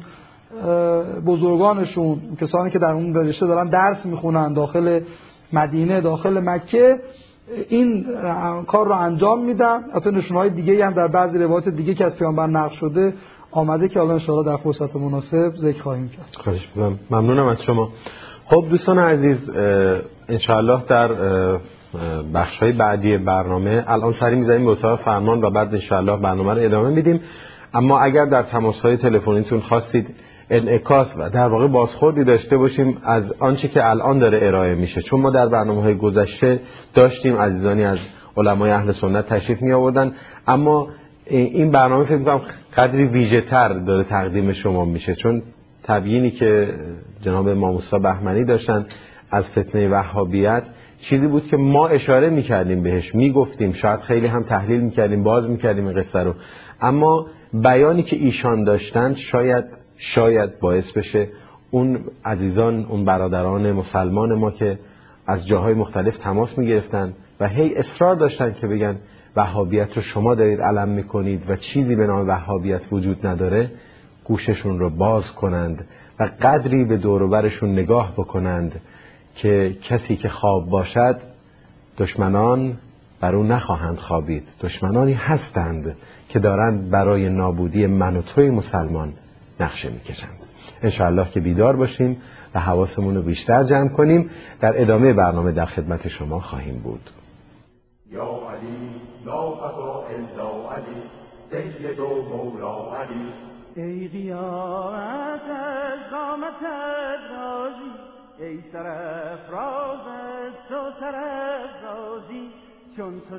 بزرگانشون، کسانی که در اون رشته دارن درس میخونن داخل مدینه، داخل مکه، این کار رو انجام میدن. حتی نشونهای دیگه هم در بعضی روایات دیگه که از پیامبر نقل شده آمده که الان ان شاءالله در فرصت مناسب ذکر خواهیم کرد. خواهش می‌کنم. ممنونم از شما. خب دوستان عزیز، ان شاءالله در بخش‌های بعدی برنامه الان سری می‌ذاریم به اتاق فرمان و بعد ان شاءالله برنامه رو ادامه میدیم. اما اگر در تماس‌های تلفنیتون خواستید انعکاس و در واقع بازخوردی داشته باشیم از آنچه که الان داره ارائه میشه، چون ما در برنامه‌های گذشته داشتیم عزیزانی از علمای اهل سنت تشریف می آوردن، اما این برنامه فکر می‌کنم قدری ویژه‌تر داره تقدیم شما میشه، چون تبیینی که جناب امام مصطفی بهمنی داشتن از فتنه وهابیت چیزی بود که ما اشاره می‌کردیم بهش، میگفتیم، شاید خیلی هم تحلیل می‌کردیم، باز می‌کردیم این قصه رو، اما بیانی که ایشان داشتن شاید باعث بشه اون عزیزان، اون برادران مسلمان ما که از جاهای مختلف تماس می‌گرفتن و هی اصرار داشتن که بگن وهابیت رو شما دارید علم می‌کنید و چیزی به نام وهابیت وجود نداره، گوششون رو باز کنند و قدری به دور و برشون نگاه بکنند که کسی که خواب باشد دشمنان بر او نخواهند خوابید. دشمنانی هستند که دارند برای نابودی من و توی مسلمان نقشه میکشند. انشاءالله که بیدار باشیم و حواسمون رو بیشتر جمع کنیم. در ادامه برنامه در خدمت شما خواهیم بود. یا علی لا فتا الا علی سید و مولا علی. ای قیامت از قامتت راضی، ای سرافراز از تو سرافرازی، چون تو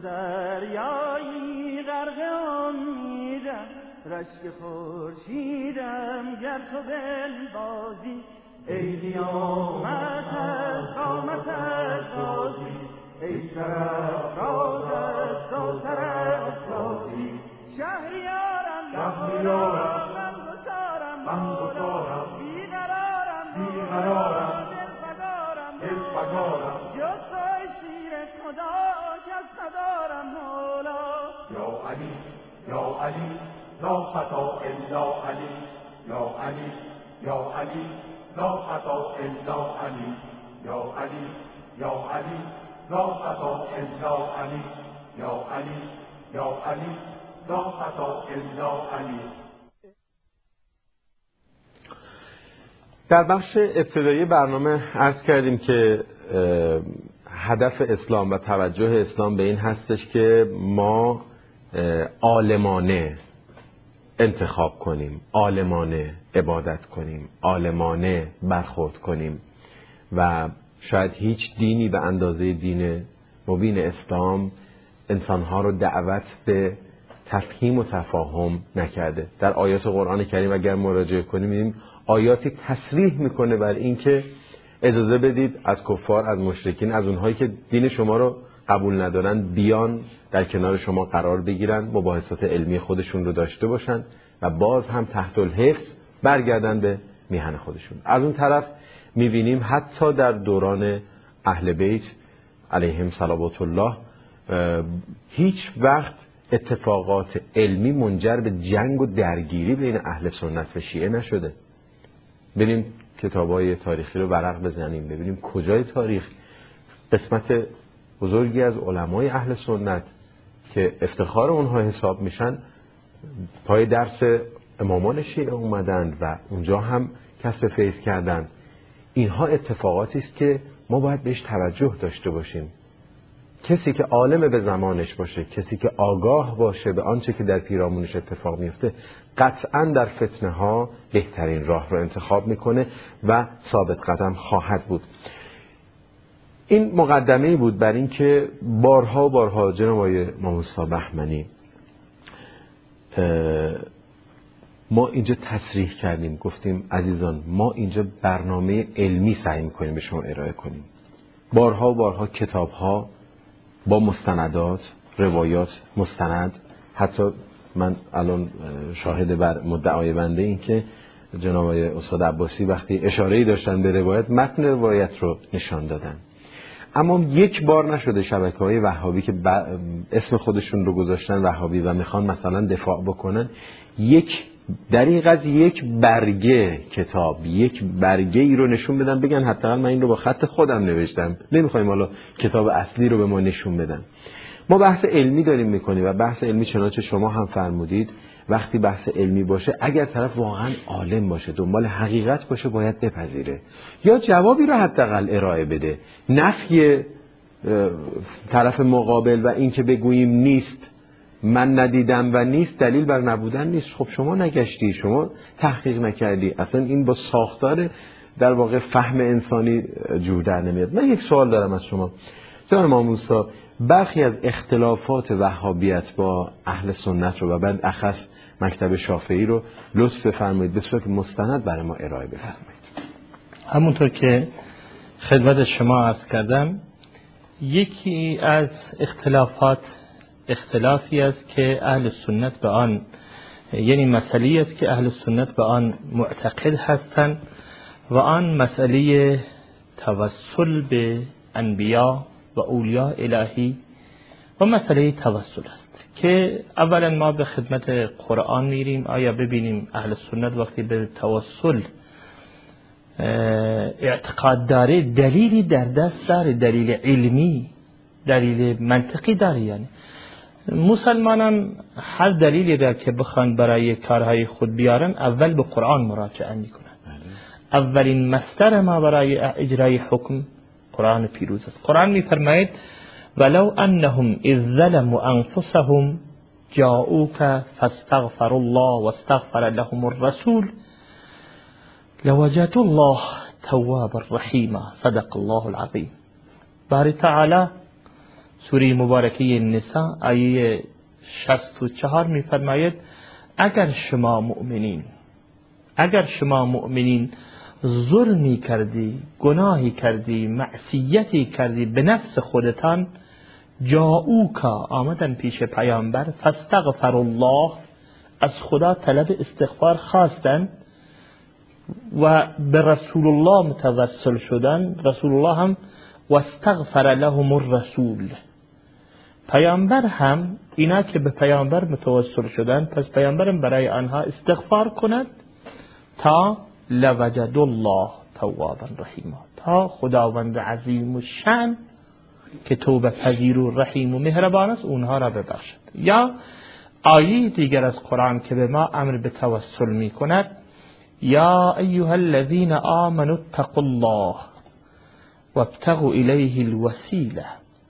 دریایی غرق امیدم، رشک خورشیدم گر تو بنوازی. ای قیامت از قامتت راضی، ای سرافراز از تو سرافرازی، شهریارم من گسارم بیقرارم دلفگارم، جز توی شیر خدا کس ندارم مولا. یا علی یا علی لا فتا الا علی، یا علی یا علی لا فتا الا علی، یا علی یا علی لا فتا الا علی، یا علی یا علی لا فتا الا علی. در بخش ابتدایی برنامه عرض کردیم که هدف اسلام و توجه اسلام به این هستش که ما عالمانه انتخاب کنیم، عالمانه عبادت کنیم، عالمانه برخورد کنیم و شاید هیچ دینی به اندازه دین مبین اسلام انسانها رو دعوت به تفهیم و تفاهم نکرده. در آیات قرآن کریم اگر مراجعه کنیم می‌بینیم آیاتی تصریح میکنه بر این که اجازه بدید از کفار، از مشرکین، از اونهایی که دین شما رو قبول ندارن بیان در کنار شما قرار بگیرن، مباحثات علمی خودشون رو داشته باشن و باز هم تحت الحفظ برگردن به میهن خودشون. از اون طرف میبینیم حتی در دوران اهل بیت علیهم صلوات الله هیچ وقت اتفاقات علمی منجر به جنگ و درگیری بین اهل سنت و شیعه نشده. بریم کتابای تاریخی رو ورق بزنیم ببینیم کجای تاریخ قسمت بزرگی از علمای اهل سنت که افتخار اونها حساب میشن پای درس امامان شیعه اومدند و اونجا هم کسب فیض کردند. اینها اتفاقاتی است که ما باید بهش توجه داشته باشیم. کسی که عالم به زمانش باشه، کسی که آگاه باشه به آنچه که در پیرامونش اتفاق میفته، قطعاً در فتنه ها بهترین راه رو انتخاب میکنه و ثابت قدم خواهد بود. این مقدمه‌ای بود بر این که بارها جناب آقای امام مصطفی بهمنی ما اینجا تصریح کردیم، گفتیم عزیزان ما اینجا برنامه علمی سعی میکنیم به شما ارائه کنیم. بارها کتاب‌ها با مستندات، روایات مستند، حتی من الان شاهد بر مدعای بنده این که جناب آقای استاد عباسی وقتی اشاره‌ای داشتن به روایت، متن روایت رو نشان دادن. اما یک بار نشده شبکه‌های وهابی که اسم خودشون رو گذاشتن وهابی و میخوان مثلا دفاع بکنن، دریغ از یک برگه کتاب، یک برگه ای رو نشون بدن بگن حداقل من این رو با خط خودم نوشتم، نمیخوایم حالا کتاب اصلی رو به ما نشون بدن. ما بحث علمی داریم میکنیم و بحث علمی چنانچه شما هم فرمودید وقتی بحث علمی باشه اگر طرف واقعا عالم باشه، دنبال حقیقت باشه، باید بپذیره یا جوابی رو حداقل ارائه بده. نفی طرف مقابل و این که بگوییم نیست، من ندیدم و نیست، دلیل بر نبودن نیست. خب شما نگشتی، شما تحقیق نکردی، اصلا این با ساختار در واقع فهم انسانی جور در نمیاد. من یک سوال دارم از شما جناب امام موسی، برخی از اختلافات وهابیت با اهل سنت رو و بعد اخص مکتب شافعی رو لطف بفرمایید به صورت مستند برای ما ارائه بفرمایید. همونطور که خدمت شما عرض کردم، یکی از اختلافی است که اهل سنت به آن، یعنی مسئله است که اهل سنت به آن معتقد هستند و آن مسئله توسل به انبیا و اولیاء الهی و مسئله توسل است که اولا ما به خدمت قرآن میریم آیا ببینیم اهل سنت وقتی به توسل اعتقاد داره دلیلی در دست داره، دلیل علمی، دلیل منطقی داره. یعنی مسلمانان هر دلیلی را که بخوان برای کارهای خود بیارن اول به قرآن مراجعه میکنن. اولین مصدر ما برای اجرای حکم قرآن پیروز است. قرآن میفرماید ولو انهم اذ ظلموا انفسهم جاءوك فاستغفروا الله واستغفر لهم الرسول لوجدوا الله توابا رحیما. صدق الله العظیم. باری تعالی سوره مبارکه نساء آیه 64 میفرماید اگر شما مؤمنین ظلمی کردی، گناهی کردی، معصیتی کردی به نفس خودتان، جاءوکا آمدن پیش پیامبر، فاستغفر الله از خدا طلب استغفار خواستن و به رسول الله متوسل شدن، رسول الله هم واستغفر لهم الرسول، پیامبر هم اینا که به پیامبر متوسل شدن پس پیامبرم برای آنها استغفار کند تا لوجد الله توابا رحیما، تا خداوند عظیم و شأن که توبه پذیر و رحیم و مهربان است اونها را ببخشد. یا آیه دیگر از قرآن که به ما امر به توسل می کند یا ایها الذین آمنوا اتقوا الله وابتغوا الیه الوسیله،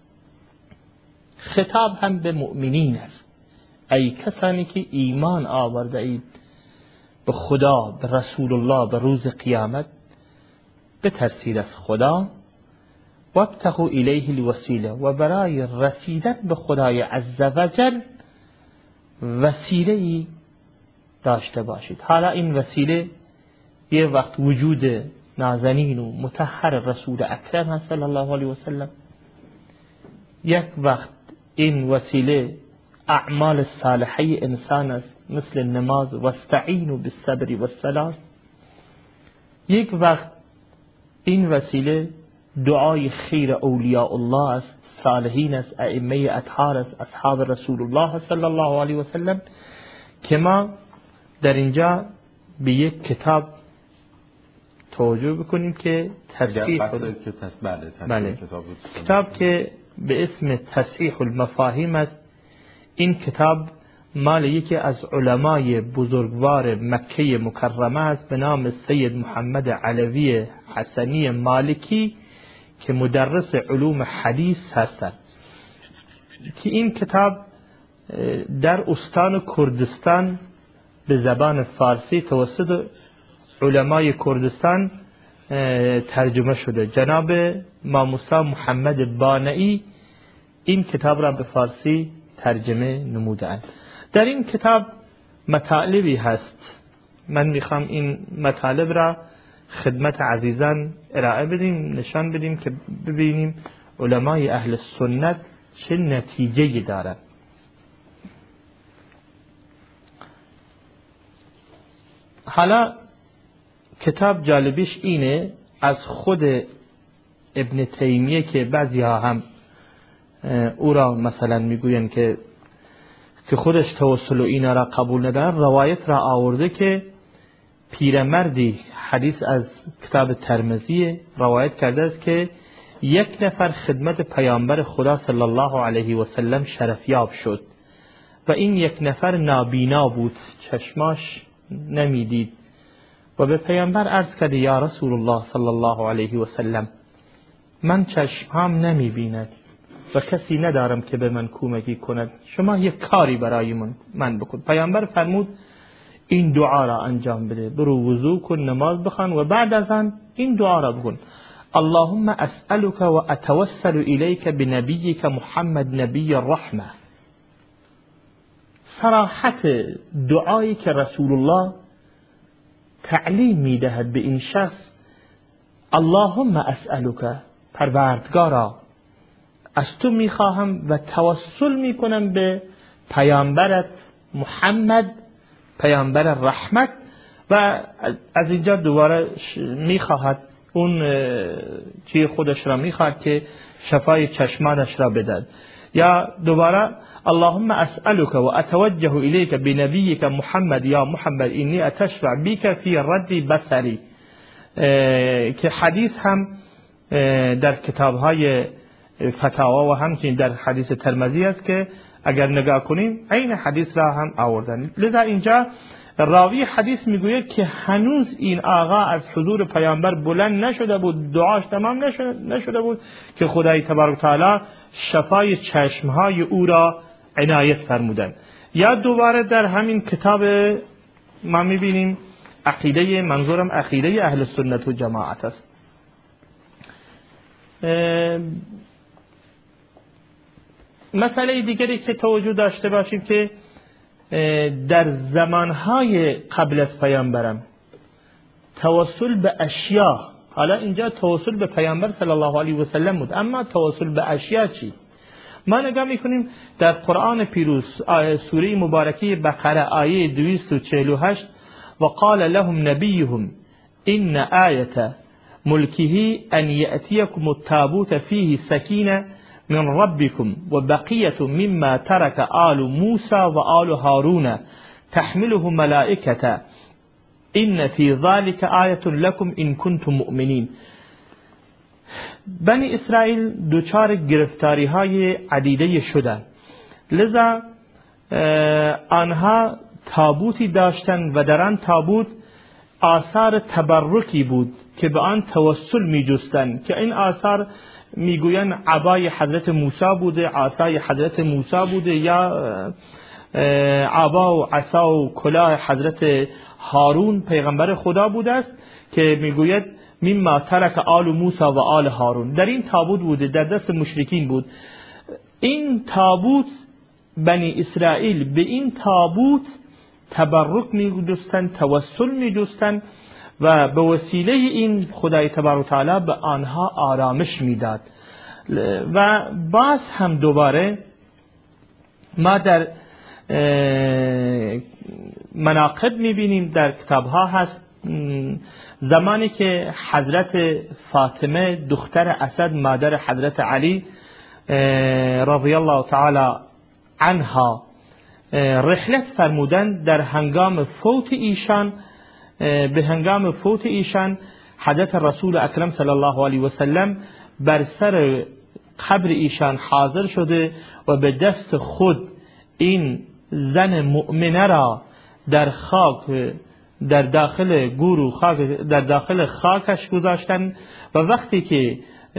خطاب هم به مؤمنین است. ای کسانی که ایمان آورده اید به خدا، به رسول الله، به روز قیامت، بترسید از خدا، وابتغوا الیه الوسیله و برای رسیدن به خدای عز و جل وسیله‌ای داشته باشید. حالا این وسیله یه وقت وجود نازنین و مطهر رسول اکرم هست صلی الله علیه و سلم. یک وقت این وسیله اعمال صالحه انسان است، مثل نماز، واستعینوا بالصبر والصلاة. یک وقت این وسیله دعای خیر اولیاء الله است، صالحین است، ائمه اطهار است، اصحاب رسول الله صلی الله علیه و سلم، که ما در اینجا به یک کتاب توجه بکنیم که کتاب که به اسم تصحیح المفاهیم است. این کتاب مال یکی از علمای بزرگوار مکه مکرمه است به نام سید محمد علوی حسنی مالکی که مدرس علوم حدیث هستند، که این کتاب در استان کردستان به زبان فارسی توسط علمای کردستان ترجمه شده. جناب ماموسا محمد بانئی این کتاب را به فارسی ترجمه نمودند. در این کتاب مطالبی هست، من میخوام این مطالب را خدمت عزیزان ارائه بدیم، نشان بدیم که ببینیم علمای اهل سنت چه نتیجه‌ای دارند. حالا کتاب جالبیش اینه، از خود ابن تیمیه که بعضی ها هم او را مثلا میگوین که خودش توسل و اینا را قبول ندارن، روایت را آورده که پیرمردی، حدیث از کتاب ترمذی روایت کرده است که یک نفر خدمت پیامبر خدا صلی الله علیه و سلم شرفیاب شد و این یک نفر نابینا بود، چشماش نمیدید و به پیامبر عرض کرد یا رسول الله صلی الله علیه و سلم، من چشمام نمیبیند و کسی ندارم که به من کمکی کند، شما یک کاری برای من بکن. پیامبر فرمود این دعا را انجام بده، برو وضو کن، نماز بخوان و بعد از آن این دعا را بکن: اللهم اسألك و اتوسل الیک بنبیک محمد نبی الرحمه. صراحت دعایی که رسول الله تعلیم میدهد به این شخص: اللهم اسألك، پروردگارا از تو میخواهم و توسل میکنم به پیامبرت محمد، پیامبر رحمت. و از اینجا دوباره میخواهد اون چی خودش را میخواهد که شفای چشمانش را بدهد. یا دوباره اللهم اسألك و اتوجه الیک بنبیک محمد یا محمد انی اتشفع بیک فی رد بصری، که حدیث هم در کتاب‌های فتاوا و همچنین در حدیث ترمذی است که اگر نگاه کنیم عین حدیث را هم آوردن. لذا اینجا راوی حدیث میگوید که هنوز این آقا از حضور پیامبر بلند نشده بود، دعاش تمام نشده بود که خدای تبارک و تعالی شفای چشمهای او را عنایت فرمودند. یا دوباره در همین کتاب ما میبینیم عقیده، منظورم عقیده اهل سنت و جماعت است. مسئله دیگری که توجه داشته باشیم که در زمانهای قبل از پیامبرم توسل به اشیاء، حالا اینجا توسل به پیامبر صلی الله علیه و سلم بود، اما توسل به اشیاء چی؟ ما نگاه میکنیم در قرآن پیروز سوره مبارکه بقره آیه 248: و قال لهم نبیهم ان آیه ملکه ان یأتیکم التابوت فیه سکینه من ربكم وبقية مما ترك آل موسى وآل هارون تحمله ملائكة إن في ذلك آية لكم إن كنتم مؤمنين. بنی اسرائیل دوچار گرفتاری های عدیده شدند، لذا آنها تابوتی داشتند و در آن تابوت آثار تبرکی بود که به آن توسل می جستند، که این آثار میگوین عبای حضرت موسی بوده، عصای حضرت موسی بوده، یا عبا و عصا و کلاه حضرت هارون پیغمبر خدا بوده است که میگوید مما ترک آل موسی و آل هارون. در این تابوت بوده، در دست مشرکین بود. این تابوت بنی اسرائیل به این تابوت تبرک می‌جستند، توسل می‌جستند و به وسیله این خدای تبارک و تعالی به آنها آرامش میداد. و باز هم دوباره ما در مناقب میبینیم، در کتابها هست، زمانی که حضرت فاطمه دختر اسد مادر حضرت علی رضی الله تعالی عنها رحلت فرمودند، در هنگام فوت ایشان به هنگام فوت ایشان حضرت رسول اکرم صلی الله علیه و سلم بر سر قبر ایشان حاضر شده و به دست خود این زن مؤمنه را در خاک، در داخل گور خاک، در داخل خاکش گذاشتن و وقتی که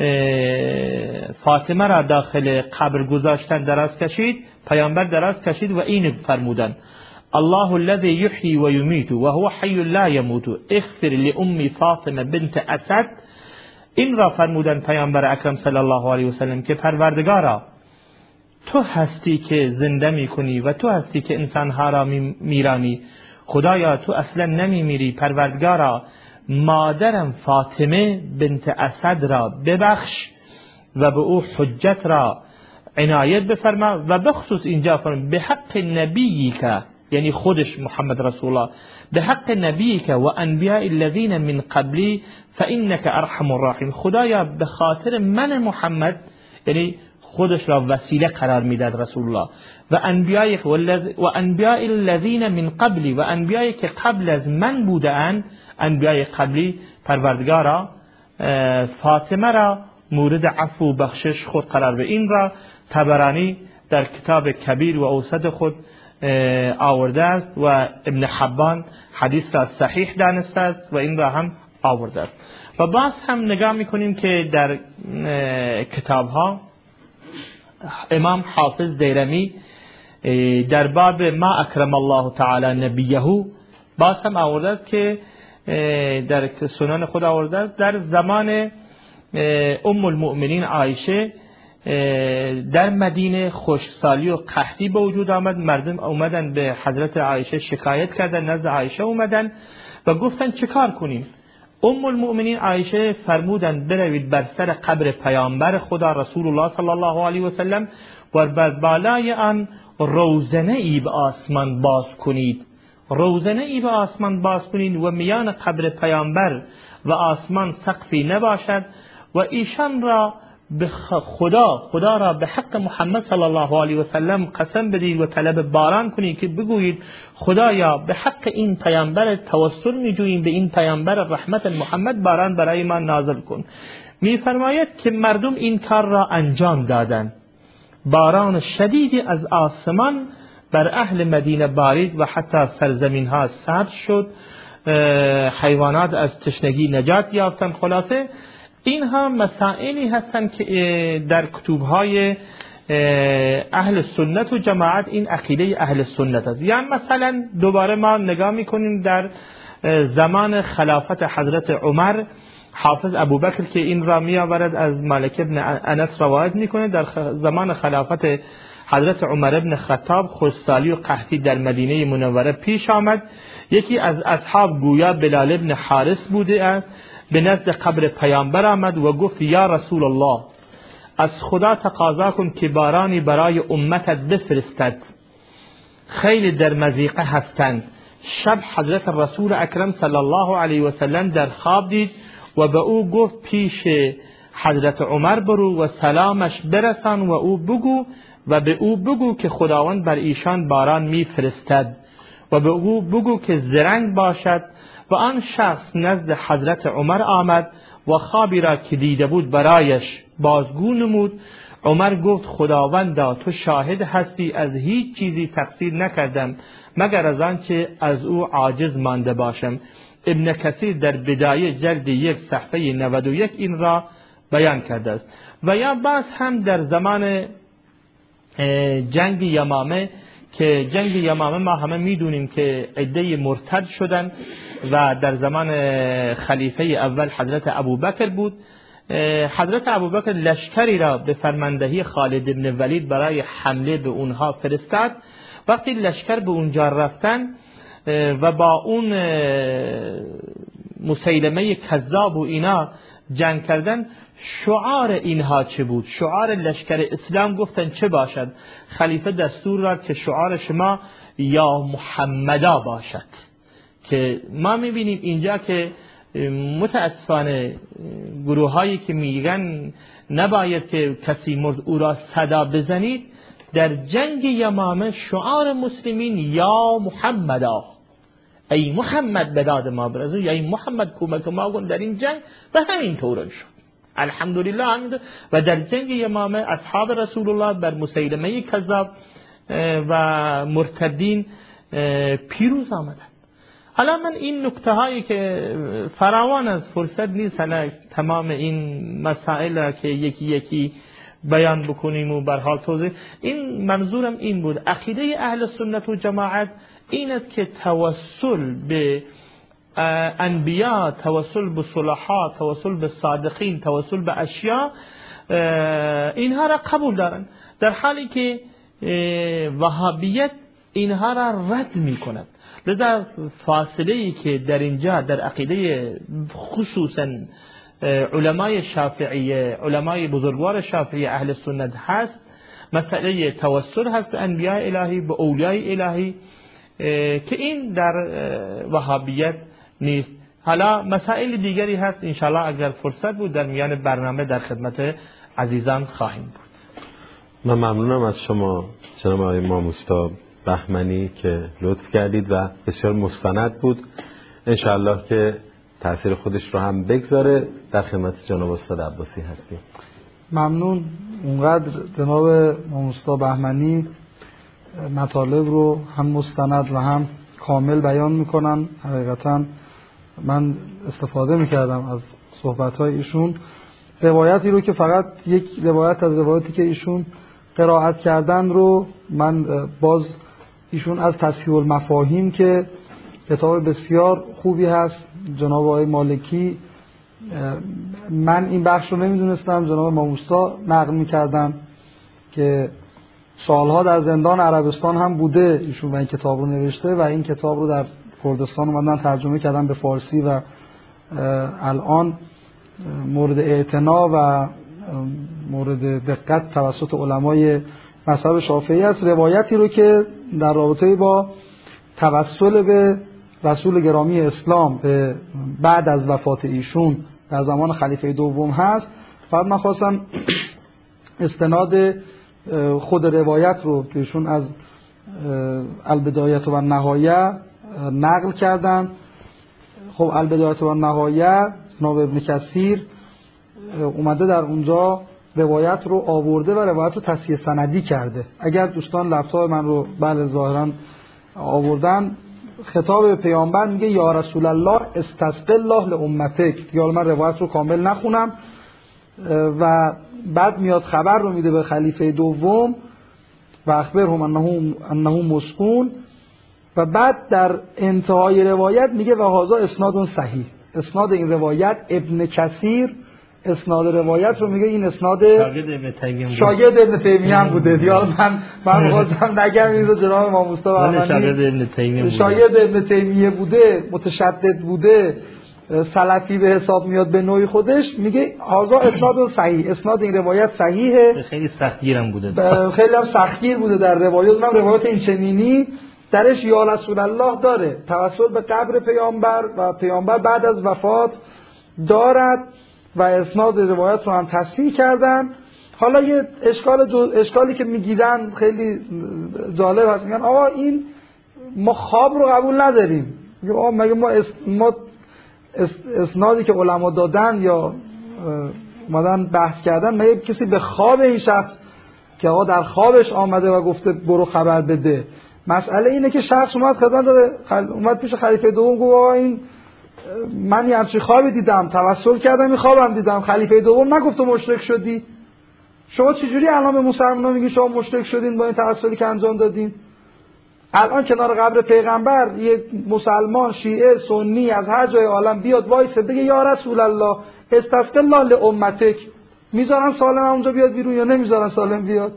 فاطمه را داخل قبر گذاشتن دراز کشید، پیامبر دراز کشید و این فرمودند: الله الذي يحيي ويميت وهو حي لا يموت اغفر لأم فاطمه بنت اسد. این را فرمودند پیامبر اکرم صلی الله علیه و سلم که پروردگارا، تو هستی که زنده میکنی و تو هستی که انسانها را میرانی، خدایا تو اصلا نمیمیری، پروردگارا مادرم فاطمه بنت اسد را ببخش و به او حجت را عنایت بفرما و بخصوص اینجا فرمود به حق نبیک، یعنی خودش محمد رسول الله، به حق نبیک و انبیاء الذین من قبلی فانک ارحم الراحمین. خدایا به خاطر من محمد، یعنی خودش را وسیله قرار میداد رسول الله، و انبیاء الذین من قبلی، و انبیایی که قبل از من بودند، انبیای قبلی، پروردگارا فاطمه را مورد عفو و بخشش خود قرار به. این را طبرانی در کتاب کبیر و اوسط خود آورده است و ابن حبان حدیث را صحیح دانسته است و این را هم آورده است. و باز هم نگاه میکنیم که در کتاب ها امام حافظ دیرمی در باب ما اکرم الله تعالی نبیه باز هم آورده است که در سنن خود آورده است در زمان ام المؤمنین عایشه در مدینه خشکسالی و قحطی به وجود آمد. مردم اومدن به حضرت عایشه شکایت کردن، نزد عایشه اومدن و گفتن چه کار کنیم؟ ام المؤمنین عایشه فرمودند بروید بر سر قبر پیامبر خدا رسول الله صلی الله علیه و سلم و بر بالای آن روزنه ای به آسمان باز کنید، روزنه ای به آسمان باز کنید و میان قبر پیامبر و آسمان سقفی نباشد و ایشان را به خدا را به حق محمد صلی الله علیه و سلم قسم بدید و طلب باران کنید که بگویید خدایا به حق این پیامبر توسل می‌جوییم، به این پیامبر رحمت محمد باران برای ما نازل کن. می‌فرماید که مردم این کار را انجام دادند، باران شدیدی از آسمان بر اهل مدینه بارید و حتی سرزمین ها سبز شد، حیوانات از تشنگی نجات یافتند. خلاصه اینها مسائلی هستند که در کتب‌های اهل سنت و جماعت این عقیده اهل سنت است. یعنی مثلا دوباره ما نگاه میکنیم در زمان خلافت حضرت عمر، حافظ ابوبکر که این را می آورد از مالک ابن انس روایت میکنه، در زمان خلافت حضرت عمر ابن خطاب خشکسالی و قحطی در مدینه منوره پیش آمد. یکی از اصحاب گویا بلال ابن حارث بوده است، به نزد قبر پیامبر آمد و گفت یا رسول الله، از خدا تقاضا کن که بارانی برای امتت بفرستد، خیلی در مضیقه هستند. شب حضرت رسول اکرم صلی الله علیه و سلم در خواب دید و به او گفت پیش حضرت عمر برو و سلامش برسان و به او بگو که خداوند بر ایشان باران میفرستد و به او بگو که زرنگ باشد. و آن شخص نزد حضرت عمر آمد و خوابی را که دیده بود برایش بازگو نمود. عمر گفت خداوندا تو شاهد هستی از هیچ چیزی تقصیر نکردم مگر از آنچه از او عاجز مانده باشم. ابن کثیر در بدایه جلد 1 صفحه 91 این را بیان کرده است. و یا بعض هم در زمان جنگ یمامه که جنگ یمامه ما همه میدونیم که عده مرتد شدن و در زمان خلیفه اول حضرت ابوبکر بود. حضرت ابوبکر لشکری را به فرماندهی خالد بن ولید برای حمله به اونها فرستاد. وقتی لشکر به اونجا رفتن و با اون مسیلمه کذاب و اینا جنگ کردن، شعار اینها چه بود؟ شعار لشکر اسلام گفتن چه باشد؟ خلیفه دستور داد که شعار شما یا محمدا باشد. که ما میبینیم اینجا که متاسفانه گروه هایی که میگن نباید که کسی مرد او را صدا بزنید، در جنگ یمامه شعار مسلمین یا محمدا، ای محمد به داد ما برسون، یا ای محمد کمک ما کن در این جنگ. و همین طور شد الحمدلله. و در جنگ یمامه اصحاب رسول الله بر مسیلمه کذاب و مرتدین پیروز آمدند. حالا من این نکته هایی که فراوان از فرصت نیست حالا تمام این مسائل که یکی یکی بیان بکنیم و به حال توضیح، این منظورم این بود. عقیده اهل سنت و جماعت این است که توسل به انبیا، توسل به صلحا، توسل به صادقین، توسل به اشیاء، اینها را قبول دارن، در حالی که وهابیت اینها را رد می کند. لذا فاصله‌ای که در اینجا در عقیده خصوصا علمای شافعیه، علمای بزرگوار شافعی اهل سنت هست، مسئله توسل هست به انبیاء الهی، به اولیای الهی، که این در وهابیت نیست. حالا مسائل دیگری هست انشاءالله اگر فرصت بود در میان برنامه در خدمت عزیزان خواهیم بود. من ممنونم از شما جناب آقای امام استا بهمنی که لطف کردید و بسیار مستند بود. انشاءالله که تأثیر خودش رو هم بگذاره. در خدمت جناب استاد عباسی هستیم. ممنون. اونقدر جناب امام استا بهمنی مطالب رو هم مستند و هم کامل بیان میکنن. حقیقتا من استفاده میکردم از صحبت‌های ایشون. روایتی رو که فقط یک روایت از روایتی که ایشون قرائت کردن رو من باز ایشون از تصحیح المفاهیم که کتاب بسیار خوبی هست جناب آقای مالکی، من این بخش رو نمیدونستم، جناب امام استا نقل میکردن که سالها در زندان عربستان هم بوده ایشون و این کتاب رو نوشته و این کتاب رو در کردستان اومدن ترجمه کردن به فارسی و الان مورد اعتنا و مورد دقت توسط علمای مذهب شافعی است. روایتی رو که در رابطه با توسل به رسول گرامی اسلام به بعد از وفات ایشون در زمان خلیفه دوم هست، فقط من خواستم استناد خود روایت رو که ایشون از البدایه و النهایه نقل کردن. خب البدایه و النهایه جناب ابن کثیر اومده در اونجا روایت رو آورده و روایت رو تصحیح سندی کرده. اگر دوستان لپتاپ من رو بله ظاهرا آوردن، خطاب به پیامبر میگه یا رسول الله استسق الله لامتک. یا من روایت رو کامل نخونم و بعد میاد خبر رو میده به خلیفه دوم و اخبرهم انه مسکون و بعد در انتهای روایت میگه و هذا اسناد صحیح. اسناد این روایت ابن کثیر اسناد روایت رو میگه این اسناد شاگرد ابن تیمیه هم بوده. یا من خواستم نگم این رو جناب امام استا شاگرد ابن تیمیه بوده، متشدد بوده، سلفی به حساب میاد به نوعی خودش، میگه هذا اسناد صحیح. اسناد این روایت صحیحه. خیلی سختگیرم بوده، خیلی هم سختگیر بوده در روایت. من روایت این چنینی درش یا رسول الله داره، توسل به قبر پیامبر و پیامبر بعد از وفات دارد و اسناد روایت رو هم تصحیح کردن. حالا یه اشکالی که میگیرن خیلی جالب هست، میگن آقا این ما خواب رو قبول نداریم. مگه ما اسنادی که علما دادن یا اومدن بحث کردن، مگه کسی به خواب این شخص که آقا در خوابش آمده و گفته برو خبر بده؟ مسئله اینه که شخص اومد پیش خلیفه دوم گفت آقا این من یه همچین خوابی دیدم، توسل کردم این خوابم دیدم. خلیفه دوم نگفت تو مشرک شدی؟ شما چجوری الان به مسلمانان میگین شما مشرک شدین با این توسلی که انجام دادین؟ الان کنار قبر پیغمبر یه مسلمان شیعه سنی از هر جای عالم بیاد وایسه بگه یا رسول الله استسق الله لامتک، میذارن سالم اونجا بیاد بیرون یا نمیذارن سالم بیاد؟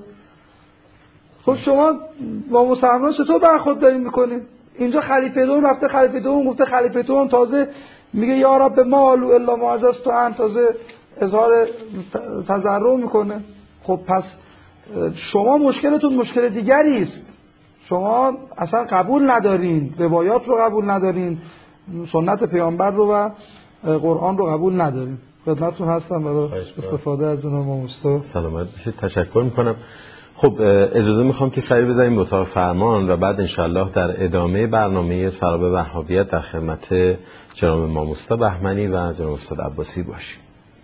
خب شما با مسلمان چطور برخورد دارین میکنین؟ اینجا خلیفه دوم رفته، خلیفه دوم گفته، خلیفه دوم تازه میگه یا رب ما لو الا ما عجزت ان، تازه اظهار تضرع میکنه. خب پس شما مشکلتون مشکل دیگری است، شما اصلا قبول ندارین، روایات رو قبول ندارین، سنت پیامبر رو و قرآن رو قبول ندارین. خدمتتون هستم برای استفاده از جناب ماموستا. سلامت باشید، تشکر میکنم. خب اجازه میخوام که سری بزنیم به اتاق فرمان و بعد انشالله در ادامه برنامه سراب وهابیت در خدمت جناب ماموستا بهمنی و جناب استاد عباسی باشیم.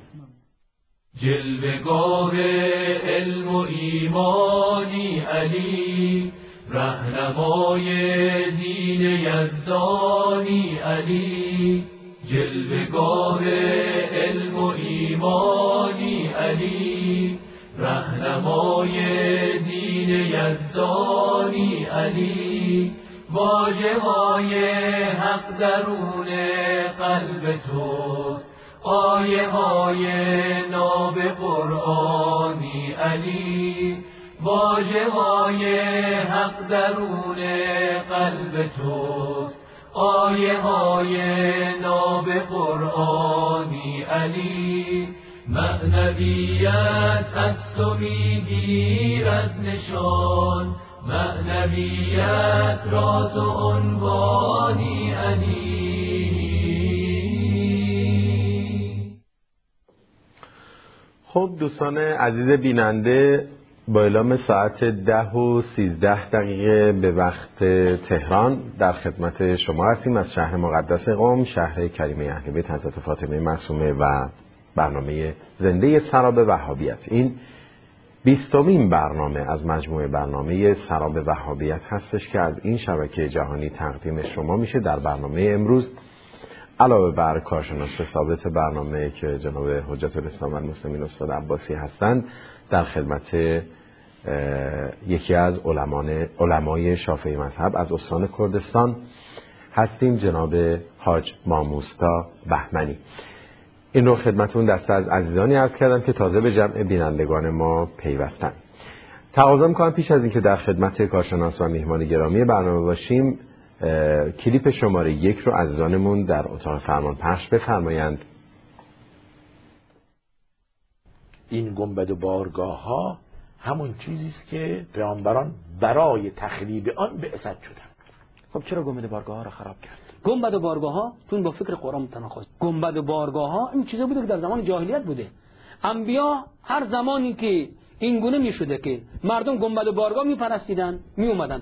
جلوه‌گاه علم و ایمانی علی، رهنمای دین یزدانی علی، جلوه‌گاه علم و ایمانی علی، رهنمای دین یزدانی علی، واژه‌های حق درون قلب توست، آیه های ناب قرآنی علی، واژه های حق درون قلب توست، آیه های ناب قرآنی علی، معنویت از تو میگیرد نشان، معنویت را تو عنوانی علی. خب دوستان عزیز بیننده، با اعلام ساعت 10:13 به وقت تهران در خدمت شما هستیم از شهر مقدس قم، شهر کریمه اهل بیت حضرت فاطمه معصومه و برنامه زنده سراب وهابیت. این 20مین برنامه از مجموعه برنامه سراب وهابیت هستش که از این شبکه جهانی تقدیم شما میشه. در برنامه امروز علاوه بر کارشناس ثابت برنامه که جناب حجت الاسلام والمسلمین استاد عباسی هستند، در خدمت یکی از علمای شافعی مذهب از استان کردستان هستیم، جناب حاج ماموستا بهمنی. این رو خدمتون دسته از عزیزانی عرض کردم که تازه به جمع بینندگان ما پیوستن. تقاضا میکنم پیش از اینکه در خدمت کارشناس و میهمان گرامی برنامه باشیم، کلیپ شماره 1 رو عزیزانمون در اتاق فرمان پخش بفرمایند. این گنبد و بارگاه ها همون چیزی است که پیامبران برای تخریب آن بعثت شدند. خب چرا گنبد و بارگاه ها رو خراب کرد؟ گنبد و بارگاه ها تون با فکر قرآن متناقض. گنبد و بارگاه ها این چیزی بوده که در زمان جاهلیت بوده. انبیا هر زمانی که این گونه می شده که مردم گنبد و بارگاه می پرستیدن، می اومدن.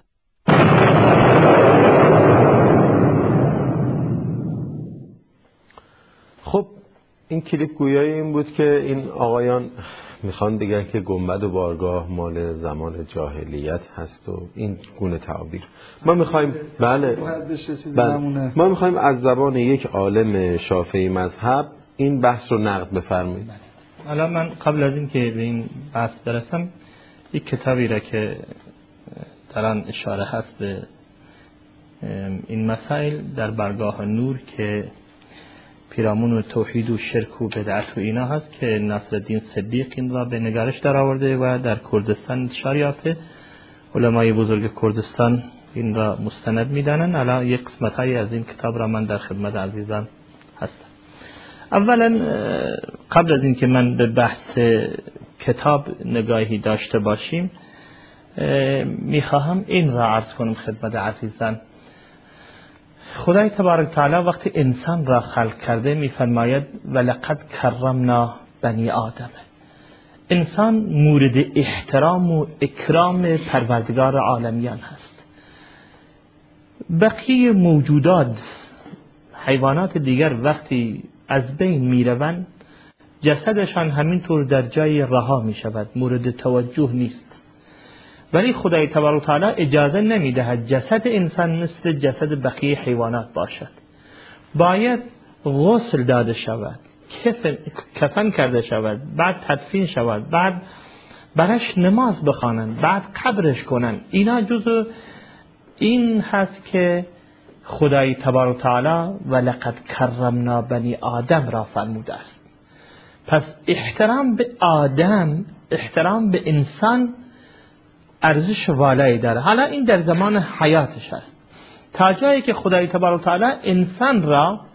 خب این کلیپ گویای این بود که این آقایان میخوان بگن که گنبد و بارگاه مال زمان جاهلیت هست و این گونه تعابیر. ما میخوایم ما میخوایم از زبان یک عالم شافعی مذهب این بحث رو نقد بفرمایید. حالا من قبل از این که به این بحث برسم یک کتابی را که در آن اشاره هست به این مسائل در برگاه نور که پیرامون و توحید و شرک و بدعت و اینا هست که نصرالدین صدیق این را به نگارش در آورده و در کردستان انتشار یافته. علمای بزرگ کردستان این را مستند میدانن. الان یک قسمت های از این کتاب را من در خدمت عزیزان هستم. اولا قبل از این که من به بحث کتاب نگاهی داشته باشیم، میخواهم این را عرض کنم خدمت عزیزان. خدای تبارک تعالی وقتی انسان را خلق کرده میفرماید ولقد کرمنا بنی آدم. انسان مورد احترام و اکرام پروردگار عالمیان هست. بقیه موجودات حیوانات دیگر وقتی از بین میروند جسدشان همینطور در جای رها میشود، مورد توجه نیست. ولی خدای تبارک و تعالی اجازه نمیدهد جسد انسان مثل جسد بقیه حیوانات باشد. باید غسل داده شود، کفن کرده شود، بعد تدفین شود، بعد برش نماز بخوانند، بعد قبرش کنند. اینا جزء این هست که خدای تبارک و تعالی ولقد کرمنا بنی آدم را فرموده است. پس احترام به آدم، احترام به انسان ارزش والایی داره. حالا این در زمان حیاتش هست، تا جایی که خدای تبارک و تعالی انسان را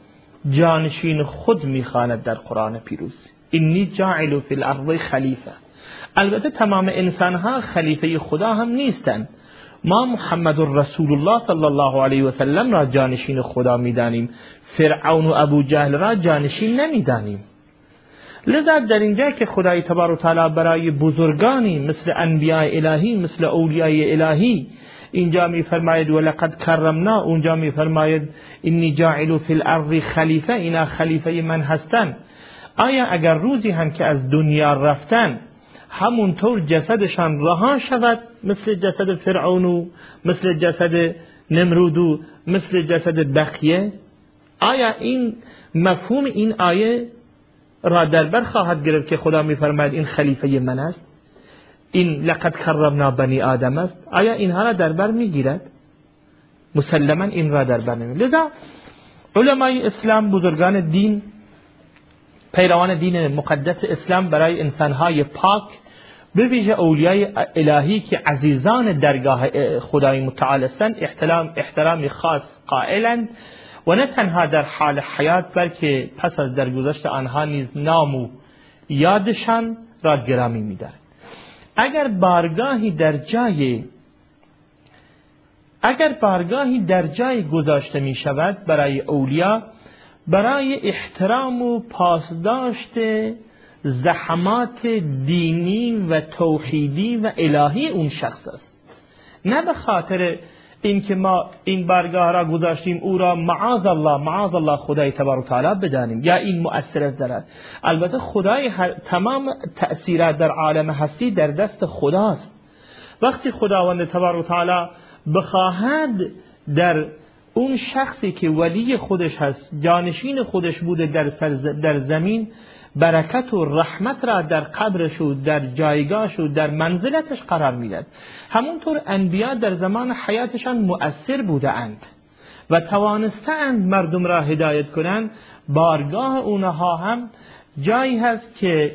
جانشین خود میخواند در قرآن پیروز. اینی جاعل فی الارض خلیفه. البته تمام انسانها خلیفه خدا هم نیستند. ما محمد رسول الله صلی الله علیه و سلم را جانشین خدا میدانیم، فرعون و ابو جهل را جانشین نمیدانیم. لذا در اینجا که خدای تبارک و تعالی برای بزرگانی مثل انبیاء الهی، مثل اولیاء الهی اینجا میفرماید ولقد کرمنا، اونجا میفرماید انی جاعل فی الارض خلیفه، اینا خلیفه من هستند. آیا اگر روزی هم که از دنیا رفتن همونطور جسدشان رها شود مثل جسد فرعون و مثل جسد نمرود و مثل جسد بقیه، آیا این مفهوم این آیه را در بر خواهد گرفت که خدا میفرماید این خلیفه من است، این لقد کرمنا بنی آدم است؟ آیا اینها را در بر میگیرد؟ مسلما این را در بر نمیگیرد. لذا علمای اسلام، بزرگان دین، پیروان دین مقدس اسلام برای انسانهای پاک، به ویژه اولیای الهی که عزیزان درگاه خدای متعال هستند، احترام خاص قائلند و نه تنها در حال حیات بلکه پس از درگذشت آنها نیز نام و یادشان را گرامی می‌دارند. اگر بارگاهی در جای گذاشته می شود برای اولیا، برای احترام و پاسداشت زحمات دینی و توحیدی و الهی اون شخص است، نه به خاطر اینکه ما این بارگاه را گذاشتیم او را معاذ الله خدای تبارک و تعالی بدانیم یا این مؤثر است دارد. البته خدای تمام تأثیرات در عالم هستی در دست خداست. وقتی خداوند تبارک و تعالی بخواهد در اون شخصی که ولی خودش هست، جانشین خودش بوده در زمین، برکت و رحمت را در قبرش و در جایگاهش و در منزلتش قرار میداد. همونطور انبیا در زمان حیاتشان مؤثر بوده اند و توانستند مردم را هدایت کنند. بارگاه اونها هم جایی هست که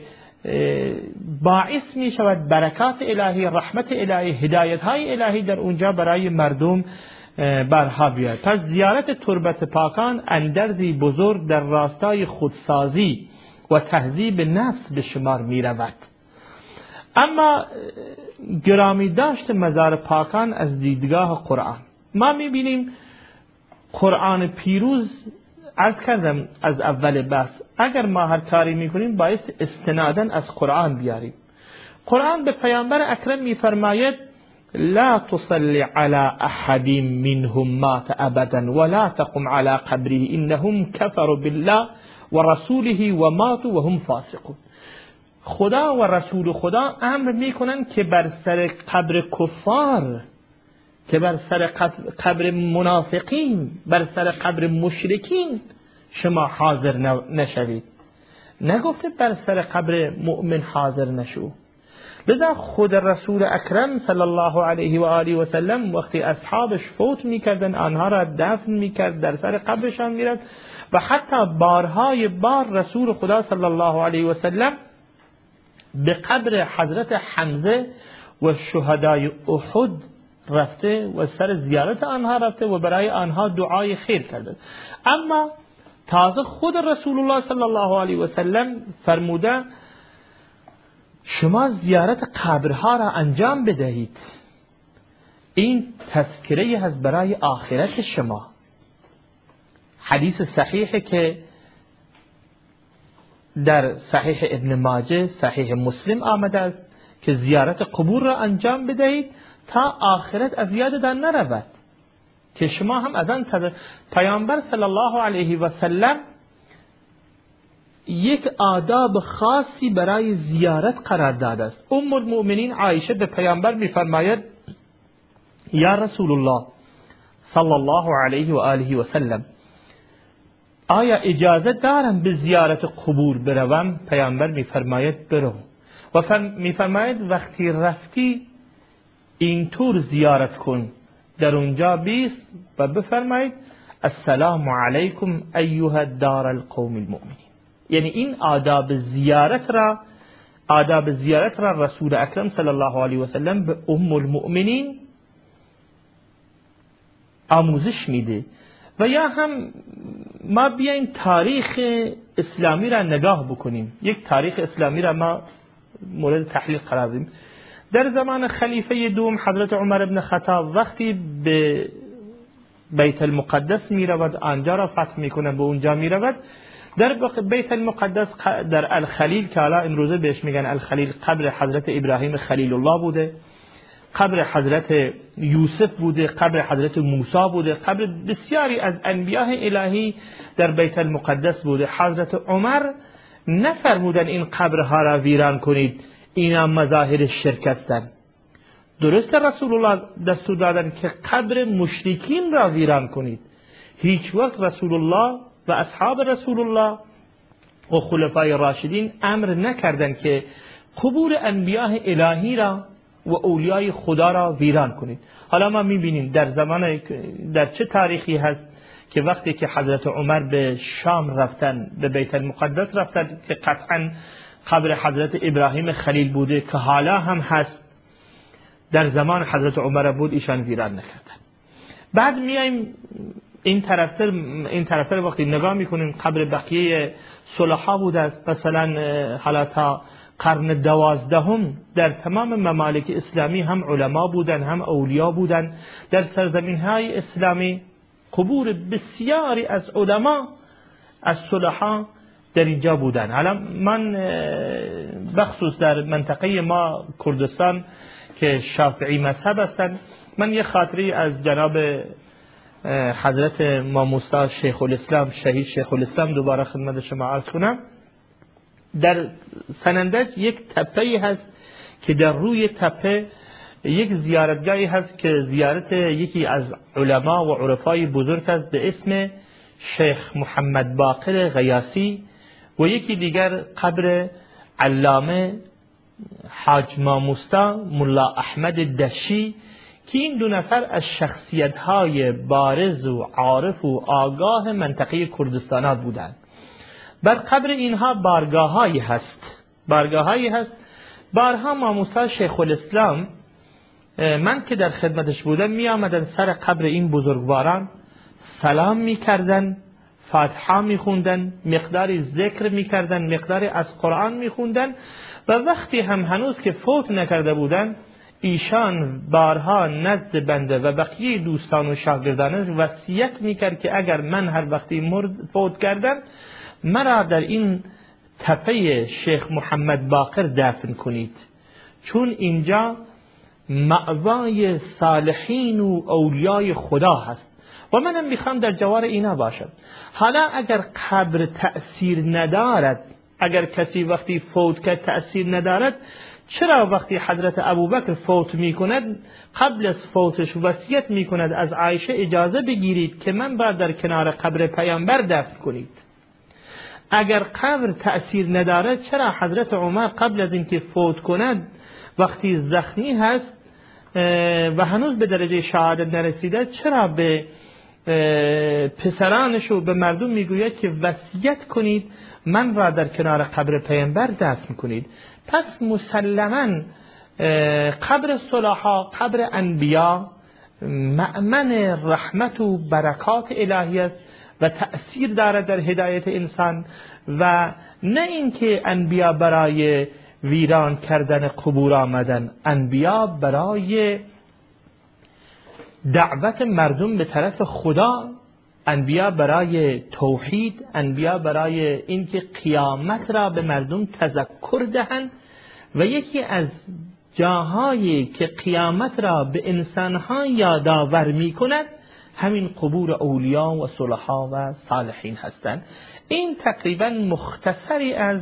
باعث می شود برکات الهی، رحمت الهی، هدایت های الهی در اونجا برای مردم برها بیاد. پس زیارت تربت پاکان اندرزی بزرگ در راستای خودسازی و تهذیب نفس به شمار می رود. اما گرامی داشت مزار پاکان از دیدگاه قرآن، ما می بینیم قرآن پیروز، عرض کردم از اول بحث، اگر ما هر کاری می کنیم باعث استنادن از قرآن بیاریم. قرآن به پیامبر اکرم می فرماید لا تصلی علی احد منهم مات ابدا ولا تقم علی قبره انهم کفروا بالله و رسوله و ماتوا و هم فاسقون. خدا و رسول خدا امر میکنن که بر سر قبر کفار، که بر سر قبر منافقین، بر سر قبر مشرکین شما حاضر نشوید. نگفته بر سر قبر مؤمن حاضر نشو. لذا خود رسول اکرم صلی الله علیه و آله و سلم وقتی اصحابش فوت میکردن آنها را دفن میکرد، در سر قبرشان میرفت و حتی بارهای بار رسول خدا صلی الله علیه و سلم به قبر حضرت حمزه و شهدای احد رفته و سر زیارت آنها رفته و برای آنها دعای خیر کرده. اما تازه خود رسول الله صلی الله علیه و سلم فرموده شما زیارت قبرها را انجام بدهید، این تذکره هست برای آخرت شما. حدیث صحیحه که در صحیح ابن ماجه، صحیح مسلم آمده است که زیارت قبور را انجام بدهید تا آخرت از یادتان نرود، که شما هم از آن پیامبر صلی الله علیه و سلم یک آداب خاصی برای زیارت قرار داده است. ام المؤمنین عایشه به پیامبر می‌فرماید یا رسول الله صلی الله علیه و آله و سلم آیا اجازه دارم به زیارت قبور بروم؟ پیامبر می‌فرماید برو و می‌فرماید وقتی رفتی اینطور زیارت کن، در اونجا بیست و بفرمایید السلام علیکم ایها دار القوم المؤمنین. یعنی این آداب زیارت را رسول اکرم صلی الله علیه و سلم به ام المؤمنین آموزش میده. و یا هم ما بیایم تاریخ اسلامی را نگاه بکنیم. یک تاریخ اسلامی را ما مورد تحلیل قرار بدیم. در زمان خلیفه دوم حضرت عمر بن خطاب وقتی به بیت المقدس می رود، آنجا را فتح می کنه، به اونجا می رود. در بیت المقدس در الخلیل که حالا امروزه بهش میگن الخلیل، قبر حضرت ابراهیم خلیل الله بوده، قبر حضرت یوسف بوده، قبر حضرت موسی بوده، قبر بسیاری از انبیاء الهی در بیت المقدس بوده. حضرت عمر نفرمودن این قبرها را ویران کنید، اینا مظاهر شرک هستند. درست رسول الله دستور دادن که قبر مشرکین را ویران کنید. هیچ وقت رسول الله و اصحاب رسول الله و خلفای راشدین امر نکردند که قبور انبیاء الهی را و اولیای خدا را ویران کنید. حالا ما میبینیم در چه تاریخی هست که وقتی که حضرت عمر به شام رفتن، به بیت المقدس رفتن که قطعا قبر حضرت ابراهیم خلیل بوده که حالا هم هست، در زمان حضرت عمر بود، ایشان ویران نکردن. بعد میایم این طرفتر وقتی نگاه میکنیم قبر بقیه صلحا بوده است. مثلا حالا تا قرن 12 در تمام ممالک اسلامی هم علما بودن، هم اولیا بودن. در سرزمین های اسلامی قبور بسیاری از علما، از صلحا در اینجا بودن. حالا من بخصوص در منطقه ما کردستان که شافعی مذهب هستند، من یه خاطری از جناب حضرت امام استاد شیخ الاسلام، شهید شیخ الاسلام دوباره خدمت شما عرض کنم. در سنندج یک تپه‌ای هست که در روی تپه یک زیارتگاهی هست که زیارت یکی از علما و عرفای بزرگ است به اسم شیخ محمد باقر غیاسی و یکی دیگر قبر علامه حاج ماموستا ملا احمد دشی که این دو نفر از شخصیت‌های بارز و عارف و آگاه منطقه کردستان بودند. بر قبر اینها بارگاه‌هایی هست. بارها ماموسا شیخ الاسلام من که در خدمتش بودم می آمدن سر قبر این بزرگواران سلام می کردن، فاتحه می خوندن، مقداری ذکر می کردن، مقداری از قرآن می خوندن و وقتی هم هنوز که فوت نکرده بودن ایشان بارها نزد بنده و بقیه دوستان و شاگردانش وصیت می کرد که اگر من هر وقتی فوت کردم مرا در این تپه شیخ محمد باقر دفن کنید، چون اینجا مأوای صالحین و اولیای خدا هست و منم میخوام در جوار اینا باشم. حالا اگر قبر تأثیر ندارد، اگر کسی وقتی فوت کرد تأثیر ندارد، چرا وقتی حضرت ابوبکر فوت میکند قبل از فوتش وصیت میکند از عایشه اجازه بگیرید که من باید در کنار قبر پیامبر دفن کنید؟ اگر قبر تأثیر ندارد چرا حضرت عمر قبل از اینکه فوت کند وقتی زخمی هست و هنوز به درجه شهادت نرسیده چرا به پسرانش و به مردم میگوید که وصیت کنید من را در کنار قبر پیامبر دفن کنید؟ پس مسلماً قبر صلحا، قبر انبیا مأمن رحمت و برکات الهی است و تأثیر دارد در هدایت انسان و نه اینکه انبیا برای ویران کردن قبور آمدن، انبیا برای دعوت مردم به طرف خدا، انبیا برای توحید، انبیا برای اینکه قیامت را به مردم تذکر دهند و یکی از جاهایی که قیامت را به انسانها یادآور می‌کند همین قبور اولیا و صلحا و صالحین هستند. این تقریبا مختصری از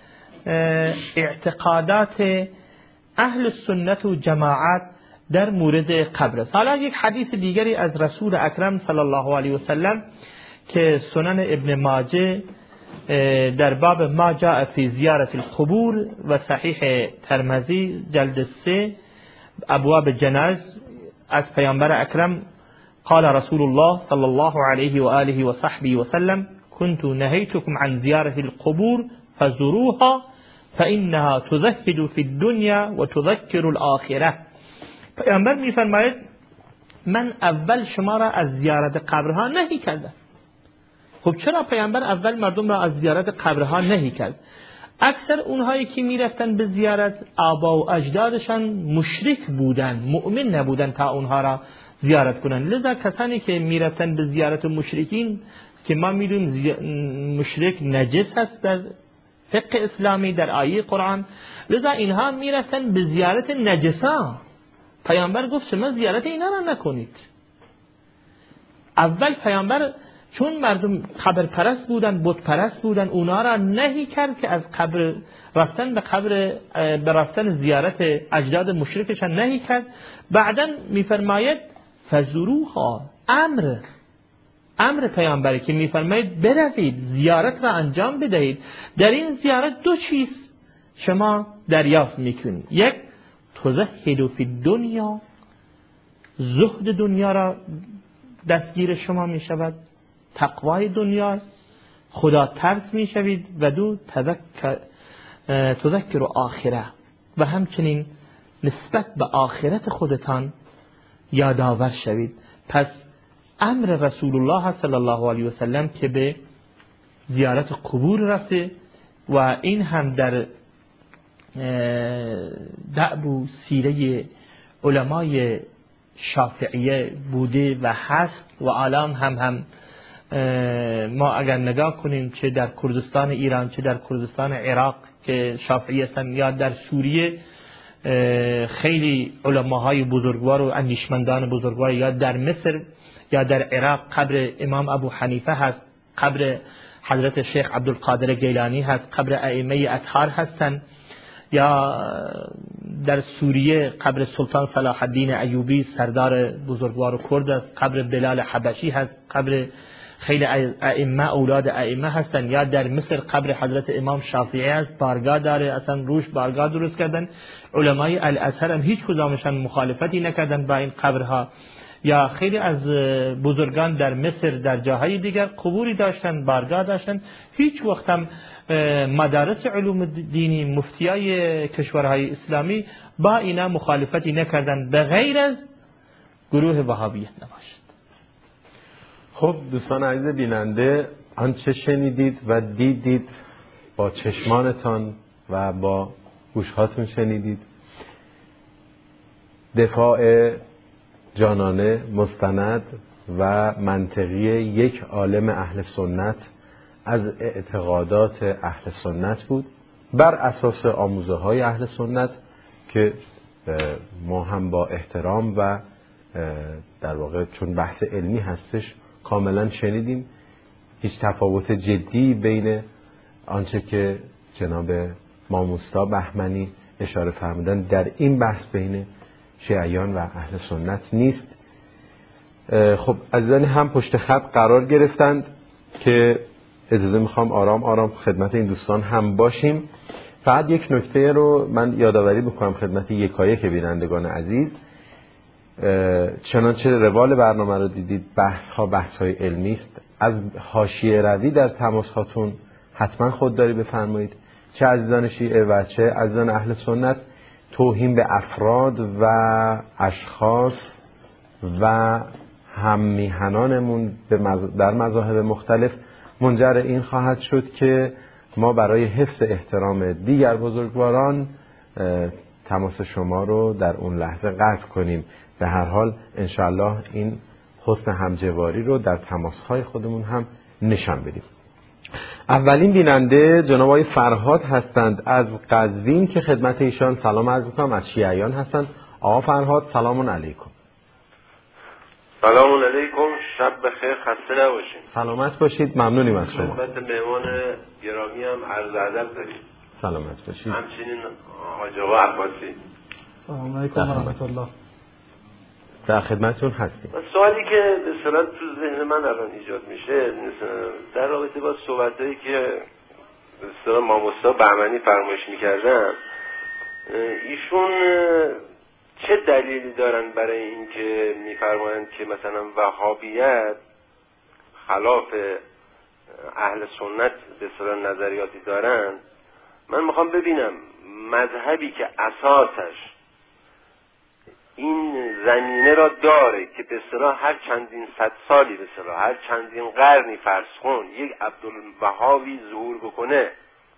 اعتقادات اهل سنت و جماعت در مورد قبر است. حالا یک حدیث دیگری از رسول اکرم صلی الله علیه و سلم که سنن ابن ماجه در باب ما جاء فی زیارت القبور و صحیح ترمذی جلد 3 ابواب جناز از پیامبر اکرم قال رسول الله صلی الله علیه و آله و صحبه و سلم كنت نهیتكم عن زیارة القبور فزوروها فإنها تزهد في الدنيا و تذکر الآخرة. پیامبر میفرماید من اول شما را از زیارت قبرها نهی کردم، خب چرا پیامبر اول مردم را از زیارت قبرها نهی کرد؟ اکثر اونهایی که میرفتن به زیارت آبا و اجدادشان مشرک بودن، مؤمن نبودن تا اونها را زیارت کنن. لذا کسانی که میرفتن به زیارت مشرکین که ما میدونیم مشرک نجس هست در فقه اسلامی در آیه قرآن، لذا اینها میرفتن به زیارت نجسا. پیامبر گفت شما زیارت اینا را نکنید. اول پیامبر چون مردم قبر پرست بودن، بت پرست بودن، اونا را نهی کرد که از قبر رفتن به قبر به رفتن زیارت اجداد مشرکشان نهی کرد. بعداً میفرماید فزوروها، امر پیامبری که میفرماید بروید زیارت را انجام بدهید. در این زیارت دو چیز شما دریافت میکنید: یک، تزهد فی الدنیا، زهد دنیا را دستگیر شما میشود، تقوای دنیا، خدا ترس میشوید. و دو، تذکر آخره، و همچنین نسبت به آخرت خودتان یادآور شوید. پس امر رسول الله صلی الله علیه و سلم که به زیارت قبور رفته و این هم در دأب و سیره علمای شافعیه بوده و هست و الان هم ما اگر نگاه کنیم چه در کردستان ایران چه در کردستان عراق که شافعی هستند، یا در سوریه خیلی علماهای بزرگوار و اندیشمندان بزرگوار، یا در مصر یا در عراق قبر امام ابو حنیفه هست، قبر حضرت شیخ عبدالقادر گیلانی هست، قبر ائمه اطهار هستند، یا در سوریه قبر سلطان صلاح الدین ایوبی سردار بزرگوار کرد است، قبر بلال حبشی هست، قبر خیلی ائمه اولاد ائمه هستند، یا در مصر قبر حضرت امام شافعی است، بارگاه داره، اصلا روش بارگاه درست کردن. علمای الازهر هم هیچ کدامشان مخالفتی نکردن با این قبرها. یا خیلی از بزرگان در مصر در جاهای دیگر قبوری داشتن، بارگاه داشتن، هیچ وقت هم مدارس علوم دینی مفتیای کشورهای اسلامی با اینا مخالفتی نکردن به غیر از گروه وهابیت نباشد. خب دوستان عزیز بیننده، آنچه شنیدید و دیدید با چشمانتان و با گوشهاتون شنیدید، دفاع جانانه، مستند و منطقی یک عالم اهل سنت از اعتقادات اهل سنت بود، بر اساس آموزه های اهل سنت که ما هم با احترام و در واقع چون بحث علمی هستش کاملا شنیدیم. هیچ تفاوت جدی بین آنچه که جناب ماموستا بهمنی اشاره فرمودن در این بحث بین شیعیان و اهل سنت نیست. خب عزیزان هم پشت خط قرار گرفتند که اجازه میخوام آرام آرام خدمت این دوستان هم باشیم. فقط یک نکته رو من یادآوری بکنم خدمت یکایک بینندگان عزیز. چنانچه روال برنامه رو دیدید، بحث های علمی است. از حاشیه روی در تماس هاتون حتما خودداری بفرمایید، چه عزیزان شیعه و چه عزیزان اهل سنت. توهین به افراد و اشخاص و هم میهنانمون در مذاهب مختلف منجر این خواهد شد که ما برای حفظ احترام دیگر بزرگواران تماس شما رو در اون لحظه قطع کنیم. به هر حال انشاءالله این حسن همجواری رو در تماس‌های خودمون هم نشان بدیم. اولین بیننده جناب آقای فرهاد هستند از قزوین که خدمت ایشان سلام عرض می‌کنم، از شیعیان هستند. آقا فرهاد سلام علیکم. سلام علیکم، شب بخیر، خسته نباشید. سلامت باشید، ممنونیم از شما. خدمت مهمان گرامی هم عرض ادب داریم. سلامت باشید. همچنین حاج آقا عباسی. سلام علیکم و رحمت الله. در خدمتتون هستیم. سوالی که به اصطلاح تو ذهن من الان ایجاد میشه در رابطه با صحبتایی که به اصطلاح ماموستا بهمنی فرمایش میکردن، ایشون چه دلیلی دارن برای اینکه میفرمایند که مثلا وهابیت خلاف اهل سنت به اصطلاح نظریاتی دارن؟ من میخوام ببینم مذهبی که اساسش این زمینه را داره که به اصطلاح هر چندین صد سالی، به اصطلاح هر چندین قرنی فرض کن یک عبدالوهابی ظهور بکنه.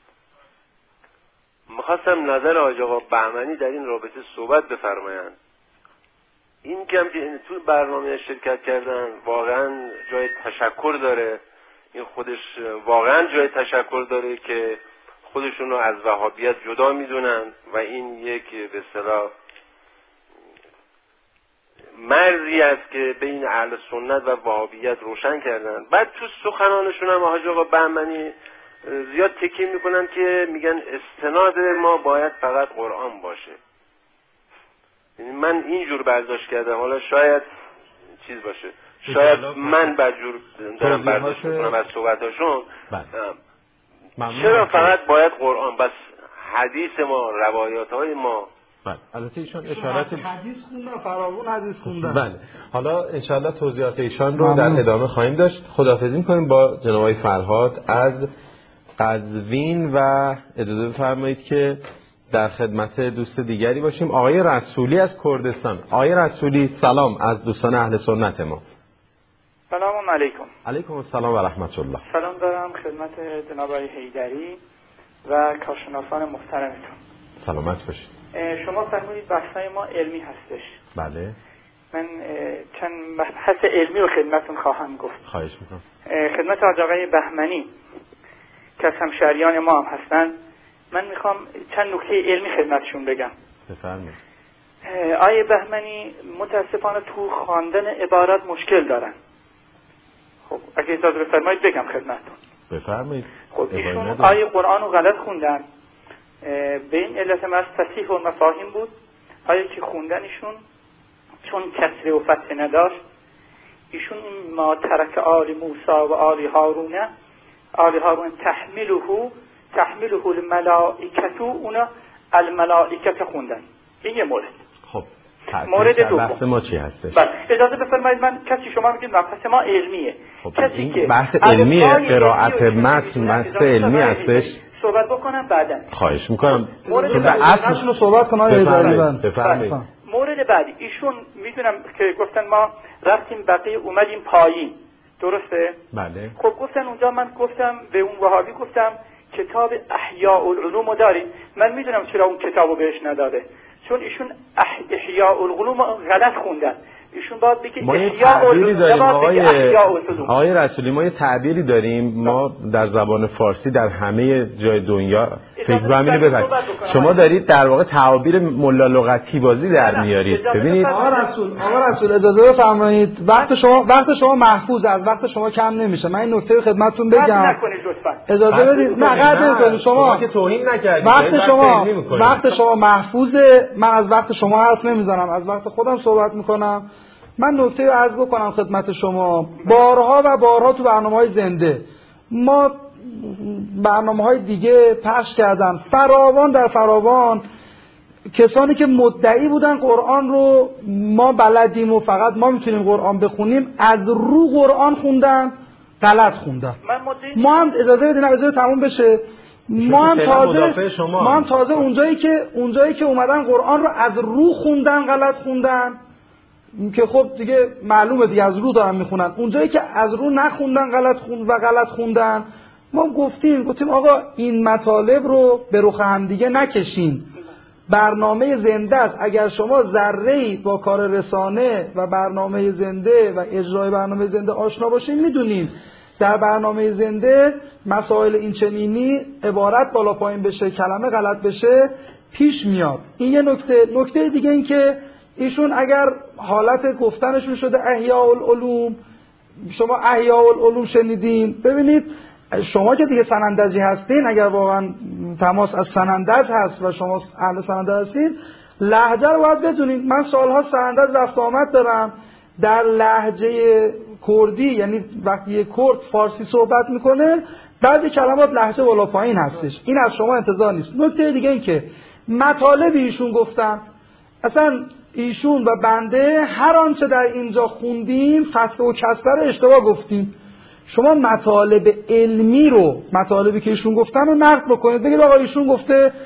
میخواستم نظر حاج آقا بهمنی در این رابطه صحبت بفرمایند. این که تو برنامه شرکت کردن واقعا جای تشکر داره، این خودش واقعا جای تشکر داره که خودشون رو از وهابیت جدا میدونن و این یک به اصطلاح مرزی است که بین اهل سنت و وهابیت روشن کردن. بعد تو سخنانشون هم حاج آقا بهمنی زیاد تکیه میکنن که میگن استناد ما باید فقط قرآن باشه. یعنی من اینجور برداشت کردم، حالا شاید چیز باشه، شاید من بدجور دارم برداشت میکنم از صحبتاشون. چرا فقط باید قرآن؟ بس حدیث ما، روایات های ما. بله، البته ایشان اشارات حدیث خوندن، فراوون حدیث خوندن. بله، حالا انشاءالله توضیحات ایشان رو در ادامه خواهیم داشت. خداحافظی می‌کنیم با جناب آقای فرهاد از قزوین و اجازه بفرمایید که در خدمت دوست دیگری باشیم، آقای رسولی از کردستان. آقای رسولی سلام از دوستان اهل سنت ما. سلام علیکم. علیکم السلام و رحمت الله. سلام دارم خدمت جناب آقای حیدری و کارشناسان محترمتون. سلامت باشید. شما فرمودید بحث‌های ما علمی هستش. بله. من چند بحث علمی رو خدمتتون خواهم گفت. خواهش می‌کنم. خدمت آقای بهمنی که از همشهریان ما هم هستن، من میخوام چند نکته علمی خدمتشون بگم. بفرمایید. آقای بهمنی متاسفانه تو خواندن عبارات مشکل دارن. خب اگه اجازه بفرمایید بگم خدمتتون. بفرمایید. خب ایشون آیه قرآن رو غلط خوندن. به این علت از تصحیح و مفاهیم بود. آیه که خوندنشون چون کسره و فتحه نداشت، ایشون ما ترک آل موسی و آل هارون تحمله الملائکه، اونا الملائکه خوندن. این یه مورد. خب مورد دوم بحث ما چی هستش؟ بله اجازه بفرمایید، من کسی شما میگید بحث ما علمیه. خب کسی که بحث علمیه، قرائت متن بحث علمی هستش. صحبت بکنم بعداً. خواهش میکنم. به اصلش رو صحبت کنم. بفرمایید. مورد بعدی ایشون میدونم که گفتن ما رفتیم بقیه اومدیم پایین، درسته؟ بله. خب گفتن اونجا، من گفتم به اون وهابی گفتم کتاب احیاء العلوم رو دارید. من میدونم چرا اون کتابو بهش نداده، چون ایشون احیاء العلوم غلط خوندن. ایشون باید بگه احیاء العلوم. آقای رسولی ما یه تعبیری داریم، ما در زبان فارسی در همه جای دنیا فکر همینه بزنید. شما دارید در واقع تعابیر ملا لغتی بازی در میارید. ببینید آقا رسول اجازه بفرمایید، وقت شما محفوظ، از وقت شما کم نمیشه. من این نکته خدمتتون بگم. اجازه بدید. نه قطع نکنید. شما که توهین نکردید. وقت شما محفوظه. من از وقت شما حرف نمیزنم، از وقت خودم صحبت میکنم. من نکته رو عرض بکنم خدمت شما. بارها و بارها تو برنامه‌های زنده ما برنامه‌های دیگه پخش کردن، فراوان در فراوان کسانی که مدعی بودن قرآن رو ما بلدیم و فقط ما میتونیم قرآن بخونیم، از رو قرآن خوندن، غلط خوندن. ما هم اجازه بدین اجازه تموم بشه. ما هم تازه اونجایی که اومدن قرآن رو از رو خوندن، غلط خوندن، که خب دیگه معلومه دیگه از رو دارن میخونن. اونجایی که از رو نخوندن، غلط خوندن، ما گفتیم آقا این مطالب رو به رخ هم دیگه نکشین. برنامه زنده است. اگر شما ذره‌ای با کار رسانه و برنامه زنده و اجرای برنامه زنده آشنا باشین، میدونین در برنامه زنده مسائل این چنینی عبارت بالا پایین بشه، کلمه غلط بشه، پیش میاد. این یه نکته دیگه این که ایشون اگر حالت گفتنشون شده احیاء العلوم، شما احیاء العلوم شنیدین، ببینید شما که دیگه سنندجی هستین، اگر واقعا تماس از سنندج هست و شما اهل سنندج هستین، لهجه رو باید بدونین. من سالها سنندج رفت آمد دارم. در لهجه کردی، یعنی وقتی یه کرد فارسی صحبت میکنه، بعضی کلمات لهجه بالا پایین هستش. این از شما انتظار نیست. نکته دیگه این که مطالب ایشون گفتن، اصلا ایشون و بنده هر آنچه در اینجا خوندیم فتح و کسره رو اشتباه گفتیم. شما مطالب علمی رو، مطالبی که ایشون گفتن رو نقد بکنید، بگید آقا ایشون گفته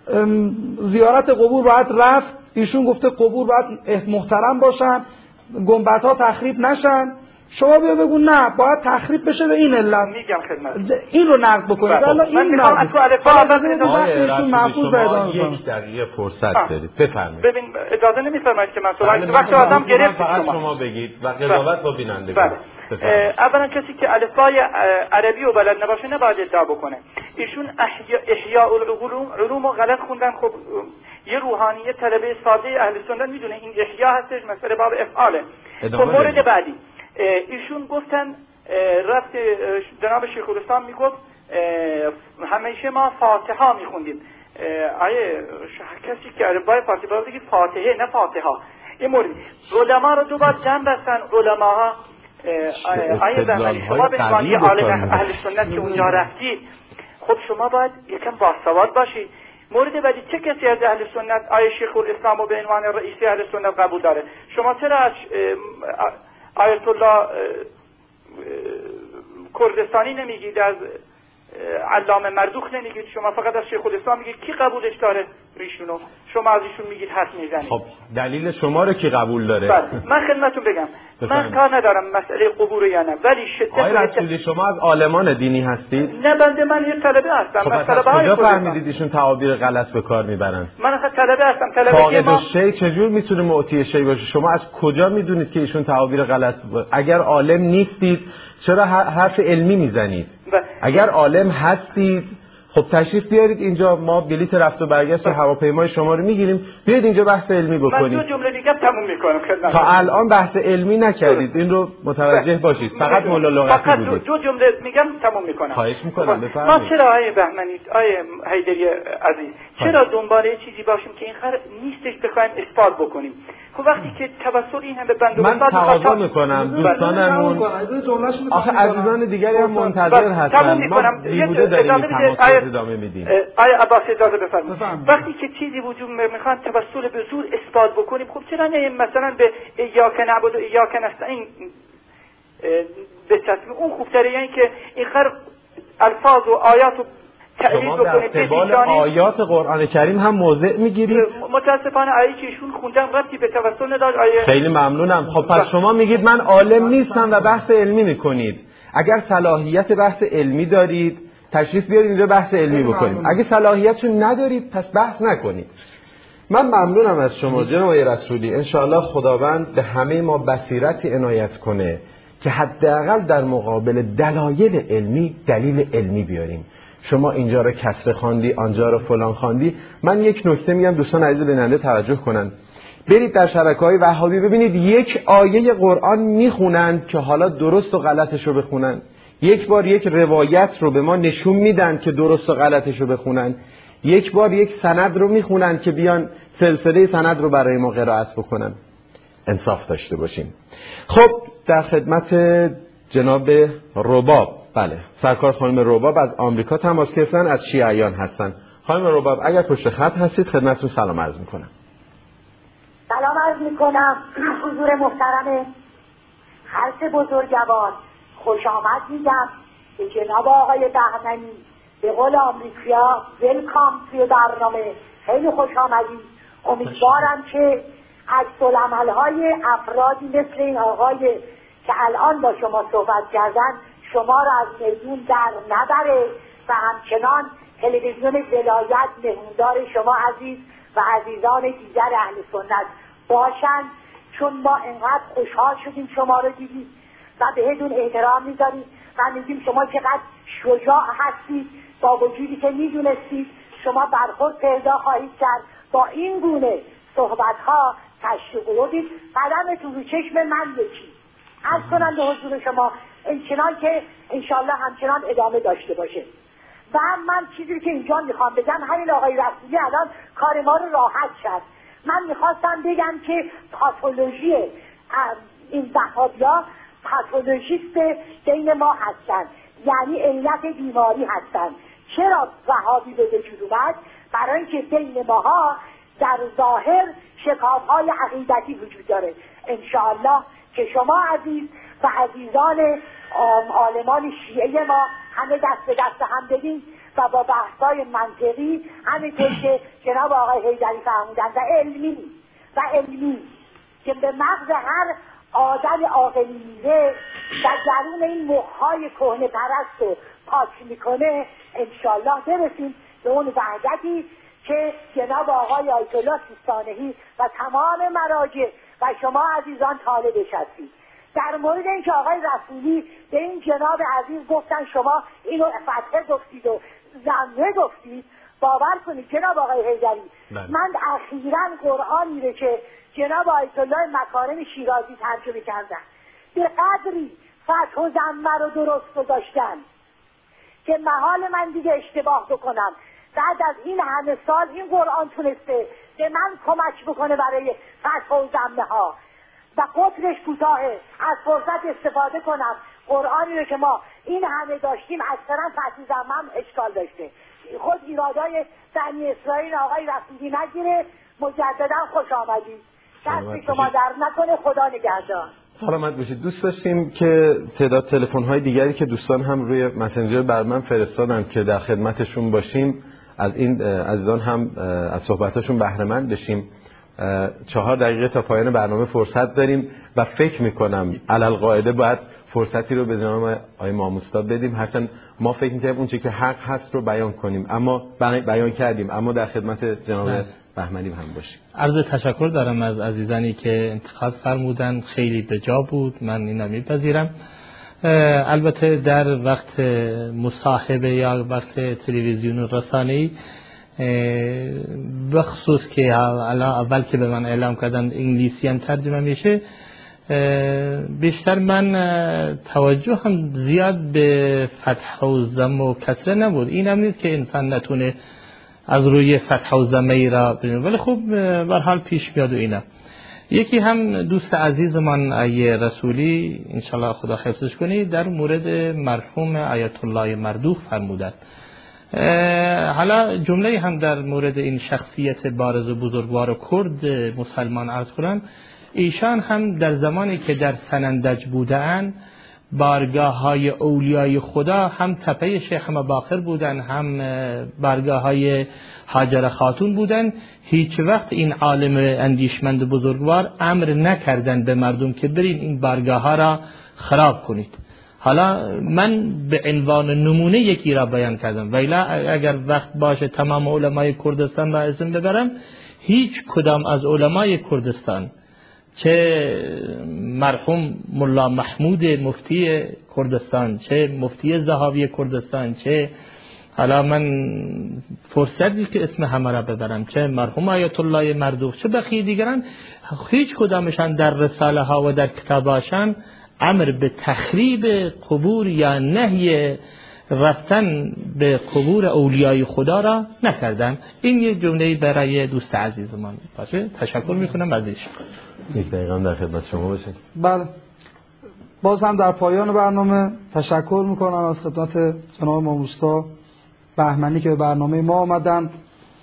زیارت قبور باید رفت، ایشون گفته قبور باید محترم باشن، گنبدها تخریب نشن. شما بیا بگو نه باید تخریب بشه به این علت. میگم خدمت این رو نقد بکنید. من میخوام از تو الفا ایشون محفوظ ادامه کنم. یک دقیقه فرصت دارید، بفرمایید. ببین اجازه نمیفرمایید که من صحبت وقت آدم گرفت. فقط شما بگید و قضاوت با بینندگان. اولا کسی که الفای عربی و بلد نباشه نباید ادعا بکنه. ایشون احیاء العلوم رو غلط خوندن. خب یه روحانیت طلبه ساده اهل سنت میدونه این احیا هستش، مثلا باب افعاله. خب مورد بعدی ایشون گفتن رفت جناب شیخ الاسلام میگفت همیشه ما فاتحه میخوندیم. آیه کسی که عربای فارسی باید بگید فاتحه نه فاتحه. این مورد علما رو دوبار جمع بستن. علماها آیه بهمنی شما به عنوان یه عالم اهل سنت که اونجا رفتید، خب شما باید یکم باسواد باشید. مورد بعدی چه کسی از اهل سنت آیه شیخ الاسلام رو به عنوان رئیس اهل سنت قبول داره؟ شما چرا از آیت الله کردستانی نمیگید، از علامه مرزوق نمیگید، شما فقط از شیخ الاسلام میگید؟ کی قبولش داره ایشونو؟ شما از ایشون میگید حرف میزنید. خب دلیل شما رو کی قبول داره؟ من خدمتتون بگم من کار ندارم مسئله قبور یا نه، ولی شدت آقای رسولی شما از عالمان دینی هستید؟ نه بنده من یه طلبه هستم. خب از کجا فهمیدید ایشون تعابیر غلط به کار میبرن؟ من طلبه هستم. طلبه فاقد شی چجور میتونه معطی شی باشه؟ شما از کجا میدونید که ایشون تعابیر غلط اگر عالم نیستید چرا حرف علمی میزنید؟ اگر عالم هستید خب تشریف بیارید اینجا، ما بلیط رفت و برگشت هواپیمای شما رو میگیریم، بیاید اینجا بحث علمی بکنید. من دو جمله دیگه تموم میکنم خدمت. تا الان بحث علمی نکردید، این رو متوجه باشید. فقط مولا لغتی بودید. فقط دو جمله میگم تموم میکنم. خواهش میکنم بفرمایید. ما چرا آیه بهمنی آیه حیدری عزیز چرا دنبال چیزی باشیم که این خر نیستش بخوایم اثبات بکنیم؟ خب وقتی که توسل این هم به بنده من تقاضا میکنم دوستانمون، آخه عزیزان دیگری هم منتظر هستن، ما بیهوده داریم تماس ادامه میدیم. آیه عباس اجازه بفرمایید. وقتی که چیزی وجود میخوان توسل به زور اثبات بکنیم، خب چرا نه مثلا به ایاک نعبد و ایاک نستعین بچسبیم؟ اون خوبتره. یعنی که این خر الفاظ و آیات و شما در قبال آیات قرآن کریم هم موضع میگیرید؟ متاسفانه آیه که ایشون خوندن ربطی به توسل نداشت. خیلی ممنونم. خب پس شما میگید من عالم نیستم و بحث علمی میکنید. اگر صلاحیت بحث علمی دارید تشریف بیارید اینجا بحث علمی بکنیم. اگه صلاحیتشو ندارید پس بحث نکنید. من ممنونم از شما جناب رسولی. انشاءالله خداوند به همه ما بصیرتی عنایت کنه که حداقل در مقابل دلایل علمی دلیل علمی بیاریم. شما اینجا رو کسره خواندی، آنجا رو فلان خواندی. من یک نکته میگم دوستان عزیز بیننده توجه کنن. برید در شبکه‌های وهابی ببینید یک آیه قرآن میخونند که حالا درست و غلطش رو بخونن. یک بار یک روایت رو به ما نشون میدن که درست و غلطش رو بخونن. یک بار یک سند رو میخونن که بیان سلسله سند رو برای ما قرائت بکنن. انصاف داشته باشیم. خب در خدمت جناب رباب، بله سرکار خانم رباب از آمریکا تماس گرفتن، از شیعیان هستن. خانم رباب اگر پشت خط هستید خدمتتون سلام عرض میکنم. سلام عرض میکنم حضور محترم هر سه بزرگوار. خوش آمد میگم به جناب آقای بهمنی، به قول آمریکا ویلکام توی برنامه. خیلی خوش آمدید. امیدوارم که عکس‌العمل‌های افرادی مثل این آقای که الان با شما صحبت کردن شما را از میدون در نبره و همچنان تلویزیون ولایت مهموندار شما عزیز و عزیزان دیگر اهل سنت باشند، چون ما انقدر خوشحال شدیم شما رو دیدیم و بهتون احترام میذاریم و میگیم شما چقدر شجاع هستید با وجودی که میدونستید شما برخورد پیدا خواهید کرد با این گونه صحبت‌ها تشریف بودید. قدمتون رو چشم من یکی عرض کنم به حضور شما انچنان که انشالله همچنان ادامه داشته باشه. و هم من چیزی که اینجا میخوام بگم همین آقای رسولی الان کار ما رو راحت شد. من میخواستم بگم که پاتولوژی این وهابی‌ها پاتولوژیست بین ما هستن، یعنی علت بیماری هستن. چرا وهابی به وجود اومد؟ برای اینکه بین ماها در ظاهر شکاف‌های عقیدتی وجود داره. انشاءالله که شما عزیز و عزیزان عالمان شیعه ما همه دست به دست هم بدیم و با بحث‌های منطقی همینطور که جناب آقای حیدری فرمودن و علمی که به مغز هر آدم عاقلی میره و درون این مخ‌های کهنه پرست رو پاک میکنه، انشالله برسیم به اون وحدتی که جناب آقای آیت الله سیستانهی و تمام مراجع و شما عزیزان طالبش هستید. در مورد اینکه آقای رسولی به این جناب عزیز گفتن شما اینو فتحه گفتید و زمه گفتید، باور کنید جناب آقای حیدری من اخیراً قرآنی رو که جناب آیت الله مکارم شیرازی ترجمه کردن به قدری فتح و زمه رو درست گذاشتن که محال من دیگه اشتباه بکنم. بعد از این همه سال این قرآن تونسته به من کمک بکنه برای فتح و زمه ها و قطرش کوتاهه. از فرصت استفاده کنم قرآنی رو که ما این همه داشتیم اکثرا فتح و زمه هم اشکال داشته. خود ایرادای بنی اسرائیل آقای رسولی نگیره. مجددا خوش آمدید. دست شما در نکنه. خدا نگهدار. سلامت باشید. دوست داشتیم که تعداد تلفن‌های دیگری که دوستان هم روی مسنجر بر من فرستادن که در خدمتشون باشیم، از این عزیزان هم از صحبتاشون بهره مند بشیم. 4 دقیقه تا پایان برنامه فرصت داریم و فکر میکنم علالقاعده باید فرصتی رو به جناب آقای امام استاد بدیم. هرچند ما فکر میکنیم اون چی که حق هست رو بیان کنیم، اما بیان کردیم، اما در خدمت جناب بهمنی هم باشیم. عرض تشکر دارم از عزیزانی که انتقاد فرمودن، خیلی به جا بود، من اینو میپذیرم. البته در وقت مصاحبه یا وقت تلویزیون و رسانه‌ای بخصوص که اول که به من اعلام کردن انگلیسی هم ترجمه میشه، بیشتر من توجه هم زیاد به فتح و ضم و کسره نبود. این هم نیست که انسان نتونه از روی فتح و ضم ای را ببینه، ولی خوب به هر حال پیش میاد. و اینا یکی هم دوست عزیزمان ای رسولی انشالله خدا حفظش کنه در مورد مرحوم آیت الله مردوخ فرمودند. حالا جمله هم در مورد این شخصیت بارز و بزرگوار کرد مسلمان عرض کنم. ایشان هم در زمانی که در سنندج بودند بارگاه های اولیای خدا هم تپه شیخ مباقر بودن، هم بارگاه های هاجر خاتون بودن. هیچ وقت این عالم اندیشمند بزرگوار امر نکردن به مردم که برین این بارگاه ها را خراب کنید. حالا من به عنوان نمونه یکی را بیان کردم، ویلا اگر وقت باشه تمام علمای کردستان را اسم ببرم، هیچ کدام از علمای کردستان، چه مرحوم ملا محمود مفتی کردستان، چه مفتی زهاوی کردستان، چه حالا من فرصتی که اسم همه را ببرم، چه مرحوم آیت الله مردوخ، چه بقیه دیگران، هیچ کدامشان در رساله ها و در کتاباشان امر به تخریب قبور یا نهی رفتن به قبور اولیای خدا را نکردن. این یک جمله برای دوست عزیزمان باشه. تشکر میکنم از ایشان. یک دقیقه در خدمت شما باشید. بله، باز هم در پایان برنامه تشکر میکنم از خدمت جناب امام استا بهمنی که به برنامه ما آمدن.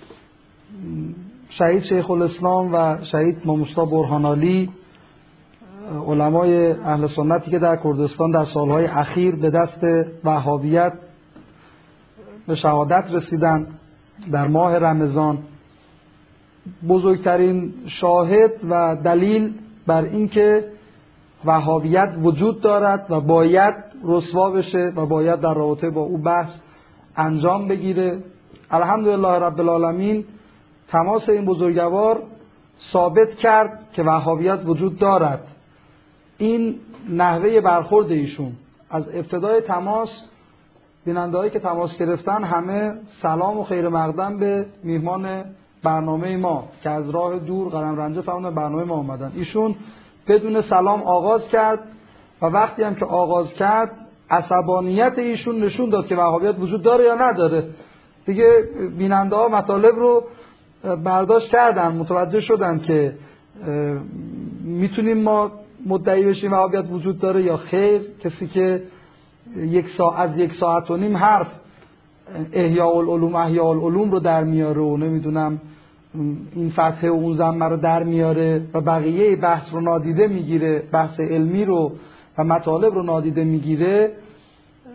شهید شیخ الاسلام و شهید امام استا برهانعلی، علمای اهل سنتی که در کردستان در سالهای اخیر به دست وهابیت به شهادت رسیدن در ماه رمضان، بزرگترین شاهد و دلیل بر اینکه وهابیت وجود دارد و باید رسوا بشه و باید در رابطه با او بحث انجام بگیره. الحمدلله رب العالمین تماس این بزرگوار ثابت کرد که وهابیت وجود دارد. این نحوه برخورد ایشون از ابتدای تماس، بیننده‌هایی که تماس گرفتن همه سلام و خیر مقدم به میهمان برنامه ما که از راه دور قدم رنجه فرمودن برنامه ما آمدن. ایشون بدون سلام آغاز کرد و وقتی هم که آغاز کرد عصبانیت ایشون نشون داد که وهابیت وجود داره یا نداره. دیگه بیننده‌ها مطالب رو برداشت کردن، متوجه شدن که میتونیم ما مدعی بشیم وهابیت وجود داره یا خیر. کسی که از 1 ساعت و نیم حرف احیاء العلوم رو در میاره و نمیدونم این فتحه و اون ضمه رو در میاره و بقیه بحث رو نادیده میگیره، بحث علمی رو و مطالب رو نادیده میگیره،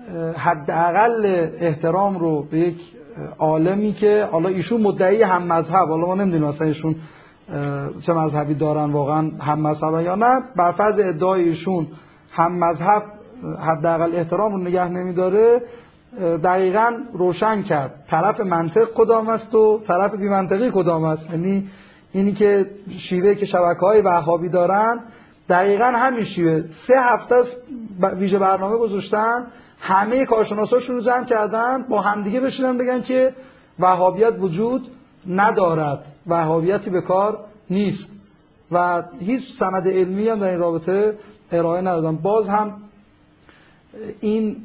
حداقل احترام رو به یک عالمی که حالا ایشون مدعی هم مذهب، حالا ما نمیدونیم اصلا ایشون چه مذهبی دارن، واقعا هم مذهب یا نه، بر فرض ادعای ایشون هم مذهب حداقل احترام رو نگه نمیداره، دقیقاً روشن کرد طرف منطق کدام است و طرف بی منطقی کدام است. یعنی اینی که شیوه که شبکه‌های وهابی دارن دقیقاً همین شیوه. 3 هفته ویژه برنامه گذاشتن، همه کارشناساشون رو جمع کردن با همدیگه بشینن بگن که وهابیت وجود ندارد، وهابیتی به کار نیست و هیچ سند علمی هم در این رابطه ارائه ندادن. باز هم این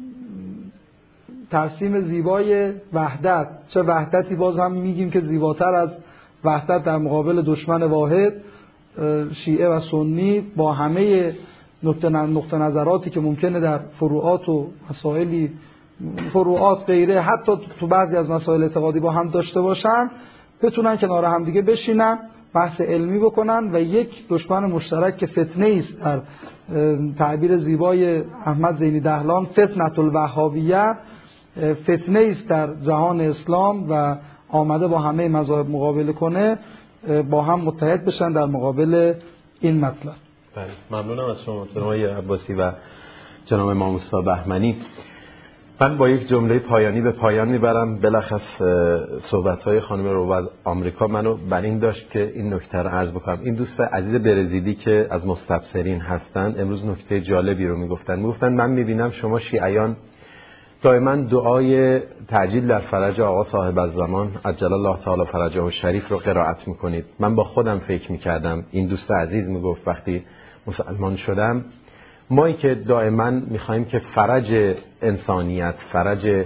ترسیم زیبای وحدت، چه وحدتی باز هم میگیم که زیباتر از وحدت در مقابل دشمن واحد شیعه و سنی، با همه نقطه نظراتی که ممکنه در فروعات و مسائلی فروعات غیره، حتی تو بعضی از مسائل اعتقادی با هم داشته باشن، بتونن کنار هم دیگه بشینن، بحث علمی بکنن و یک دشمن مشترک که فتنه است، در تعبیر زیبای احمد زینی دهلان، فتنة الوهابیه، فتنه است در جهان اسلام و آمده با همه مذاهب مقابله کنه، با هم متحد بشن در مقابل این مطلب. بله، ممنونم از شما جناب عباسی و جناب امام مصطفی بهمنی. من با یک جمله پایانی به پایان میبرم. بلخص صحبت‌های خانم رو از آمریکا منو بر این داشت که این نکته رو عرض بکنم. این دوست عزیز برزیلی که از مستبصرین هستن امروز نکته جالبی رو میگفتن من میبینم شما شیعیان دائما دعای تعجیل در فرج آقا صاحب الزمان عجل الله تعالی فرجه الشریف رو قرائت میکنید. من با خودم فکر میکردم، این دوست عزیز میگفت وقتی مسلمان شدم، مایی که دائما میخوایم که فرج انسانیت، فرج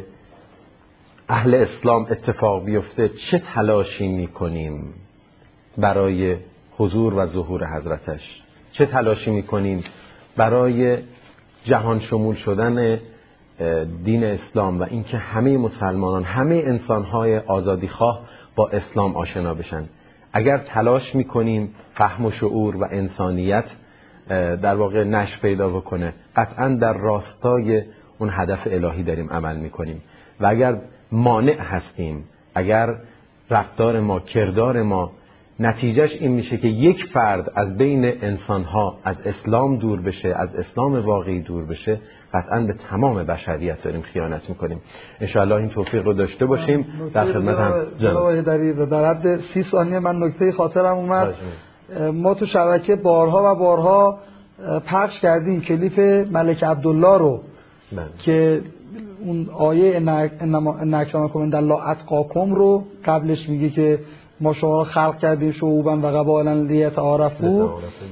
اهل اسلام اتفاق بیفته، چه تلاشی میکنیم برای حضور و ظهور حضرتش؟ چه تلاشی میکنیم برای جهان شمول شدن دین اسلام و اینکه همه مسلمانان، همه انسانهای آزادیخواه با اسلام آشنا بشن؟ اگر تلاش میکنیم فهم و شعور و انسانیت در واقع نشأ پیدا بکنه، قطعا در راستای اون هدف الهی داریم عمل میکنیم. و اگر مانع هستیم، اگر رفتار ما، کردار ما نتیجهش این میشه که یک فرد از بین انسانها از اسلام دور بشه، از اسلام واقعی دور بشه، قطعا به تمام بشریت داریم خیانت میکنیم. انشاءالله این توفیق رو داشته باشیم. در خدمت هم در حد 30 ثانیه من نکته خاطرم اومد. ما تو شبکه بارها و بارها پخش کردیم کلیپ ملک عبدالله رو که اون آیه ان اکرمکم عند الله اتقاکم رو قبلش میگه که ما شما رو خلق کردیم شعوبا و قبایلا لیتعارفوا،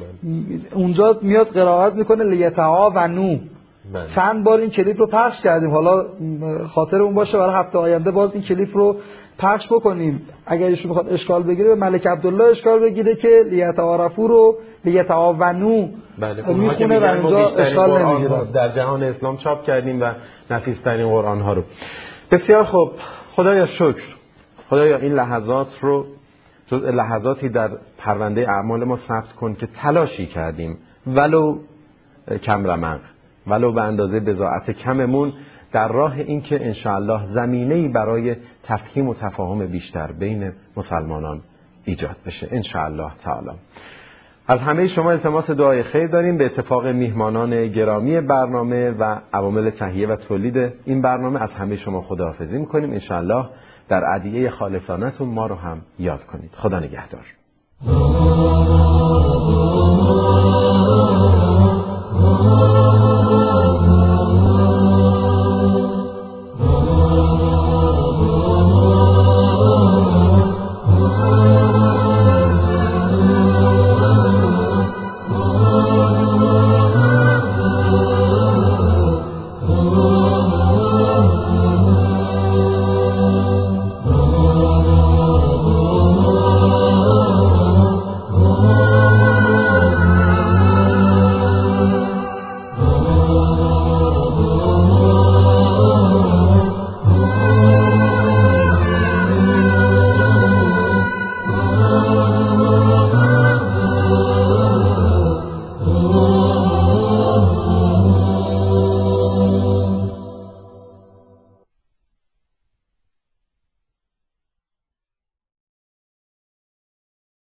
اونجا میاد قرائت میکنه لیتعاونوا. چند بار این کلیپ رو پخش کردیم، حالا خاطر اون باشه برای هفته آینده باز این کلیپ رو پخش بکنیم. اگر ایشون بخواد اشکال بگیره به ملک عبدالله اشکال بگیره که لیتعارفوا رو لیتعاونوا میخونه و اینجا اشکال نمیگیره. در جهان اسلام چاپ کردیم و نفیس‌ترین قرآن ها رو. بسیار خوب، خدایا شکر. خدایا این لحظات رو جزء لحظاتی در پرونده اعمال ما ثبت کن که تلاشی کردیم، ولو کم رمق، ولو به اندازه بضاعت کممون، در راه این که انشاءالله زمینه‌ای برای تفهیم و تفاهم بیشتر بین مسلمانان ایجاد بشه انشاءالله تعالی. از همه شما التماس دعای خیر داریم. به اتفاق میهمانان گرامی برنامه و عوامل تهیه و تولید این برنامه از همه شما خداحافظی می‌کنیم. انشاءالله در ادعیه خالصانه‌تون ما رو هم یاد کنید. خدا نگهدار.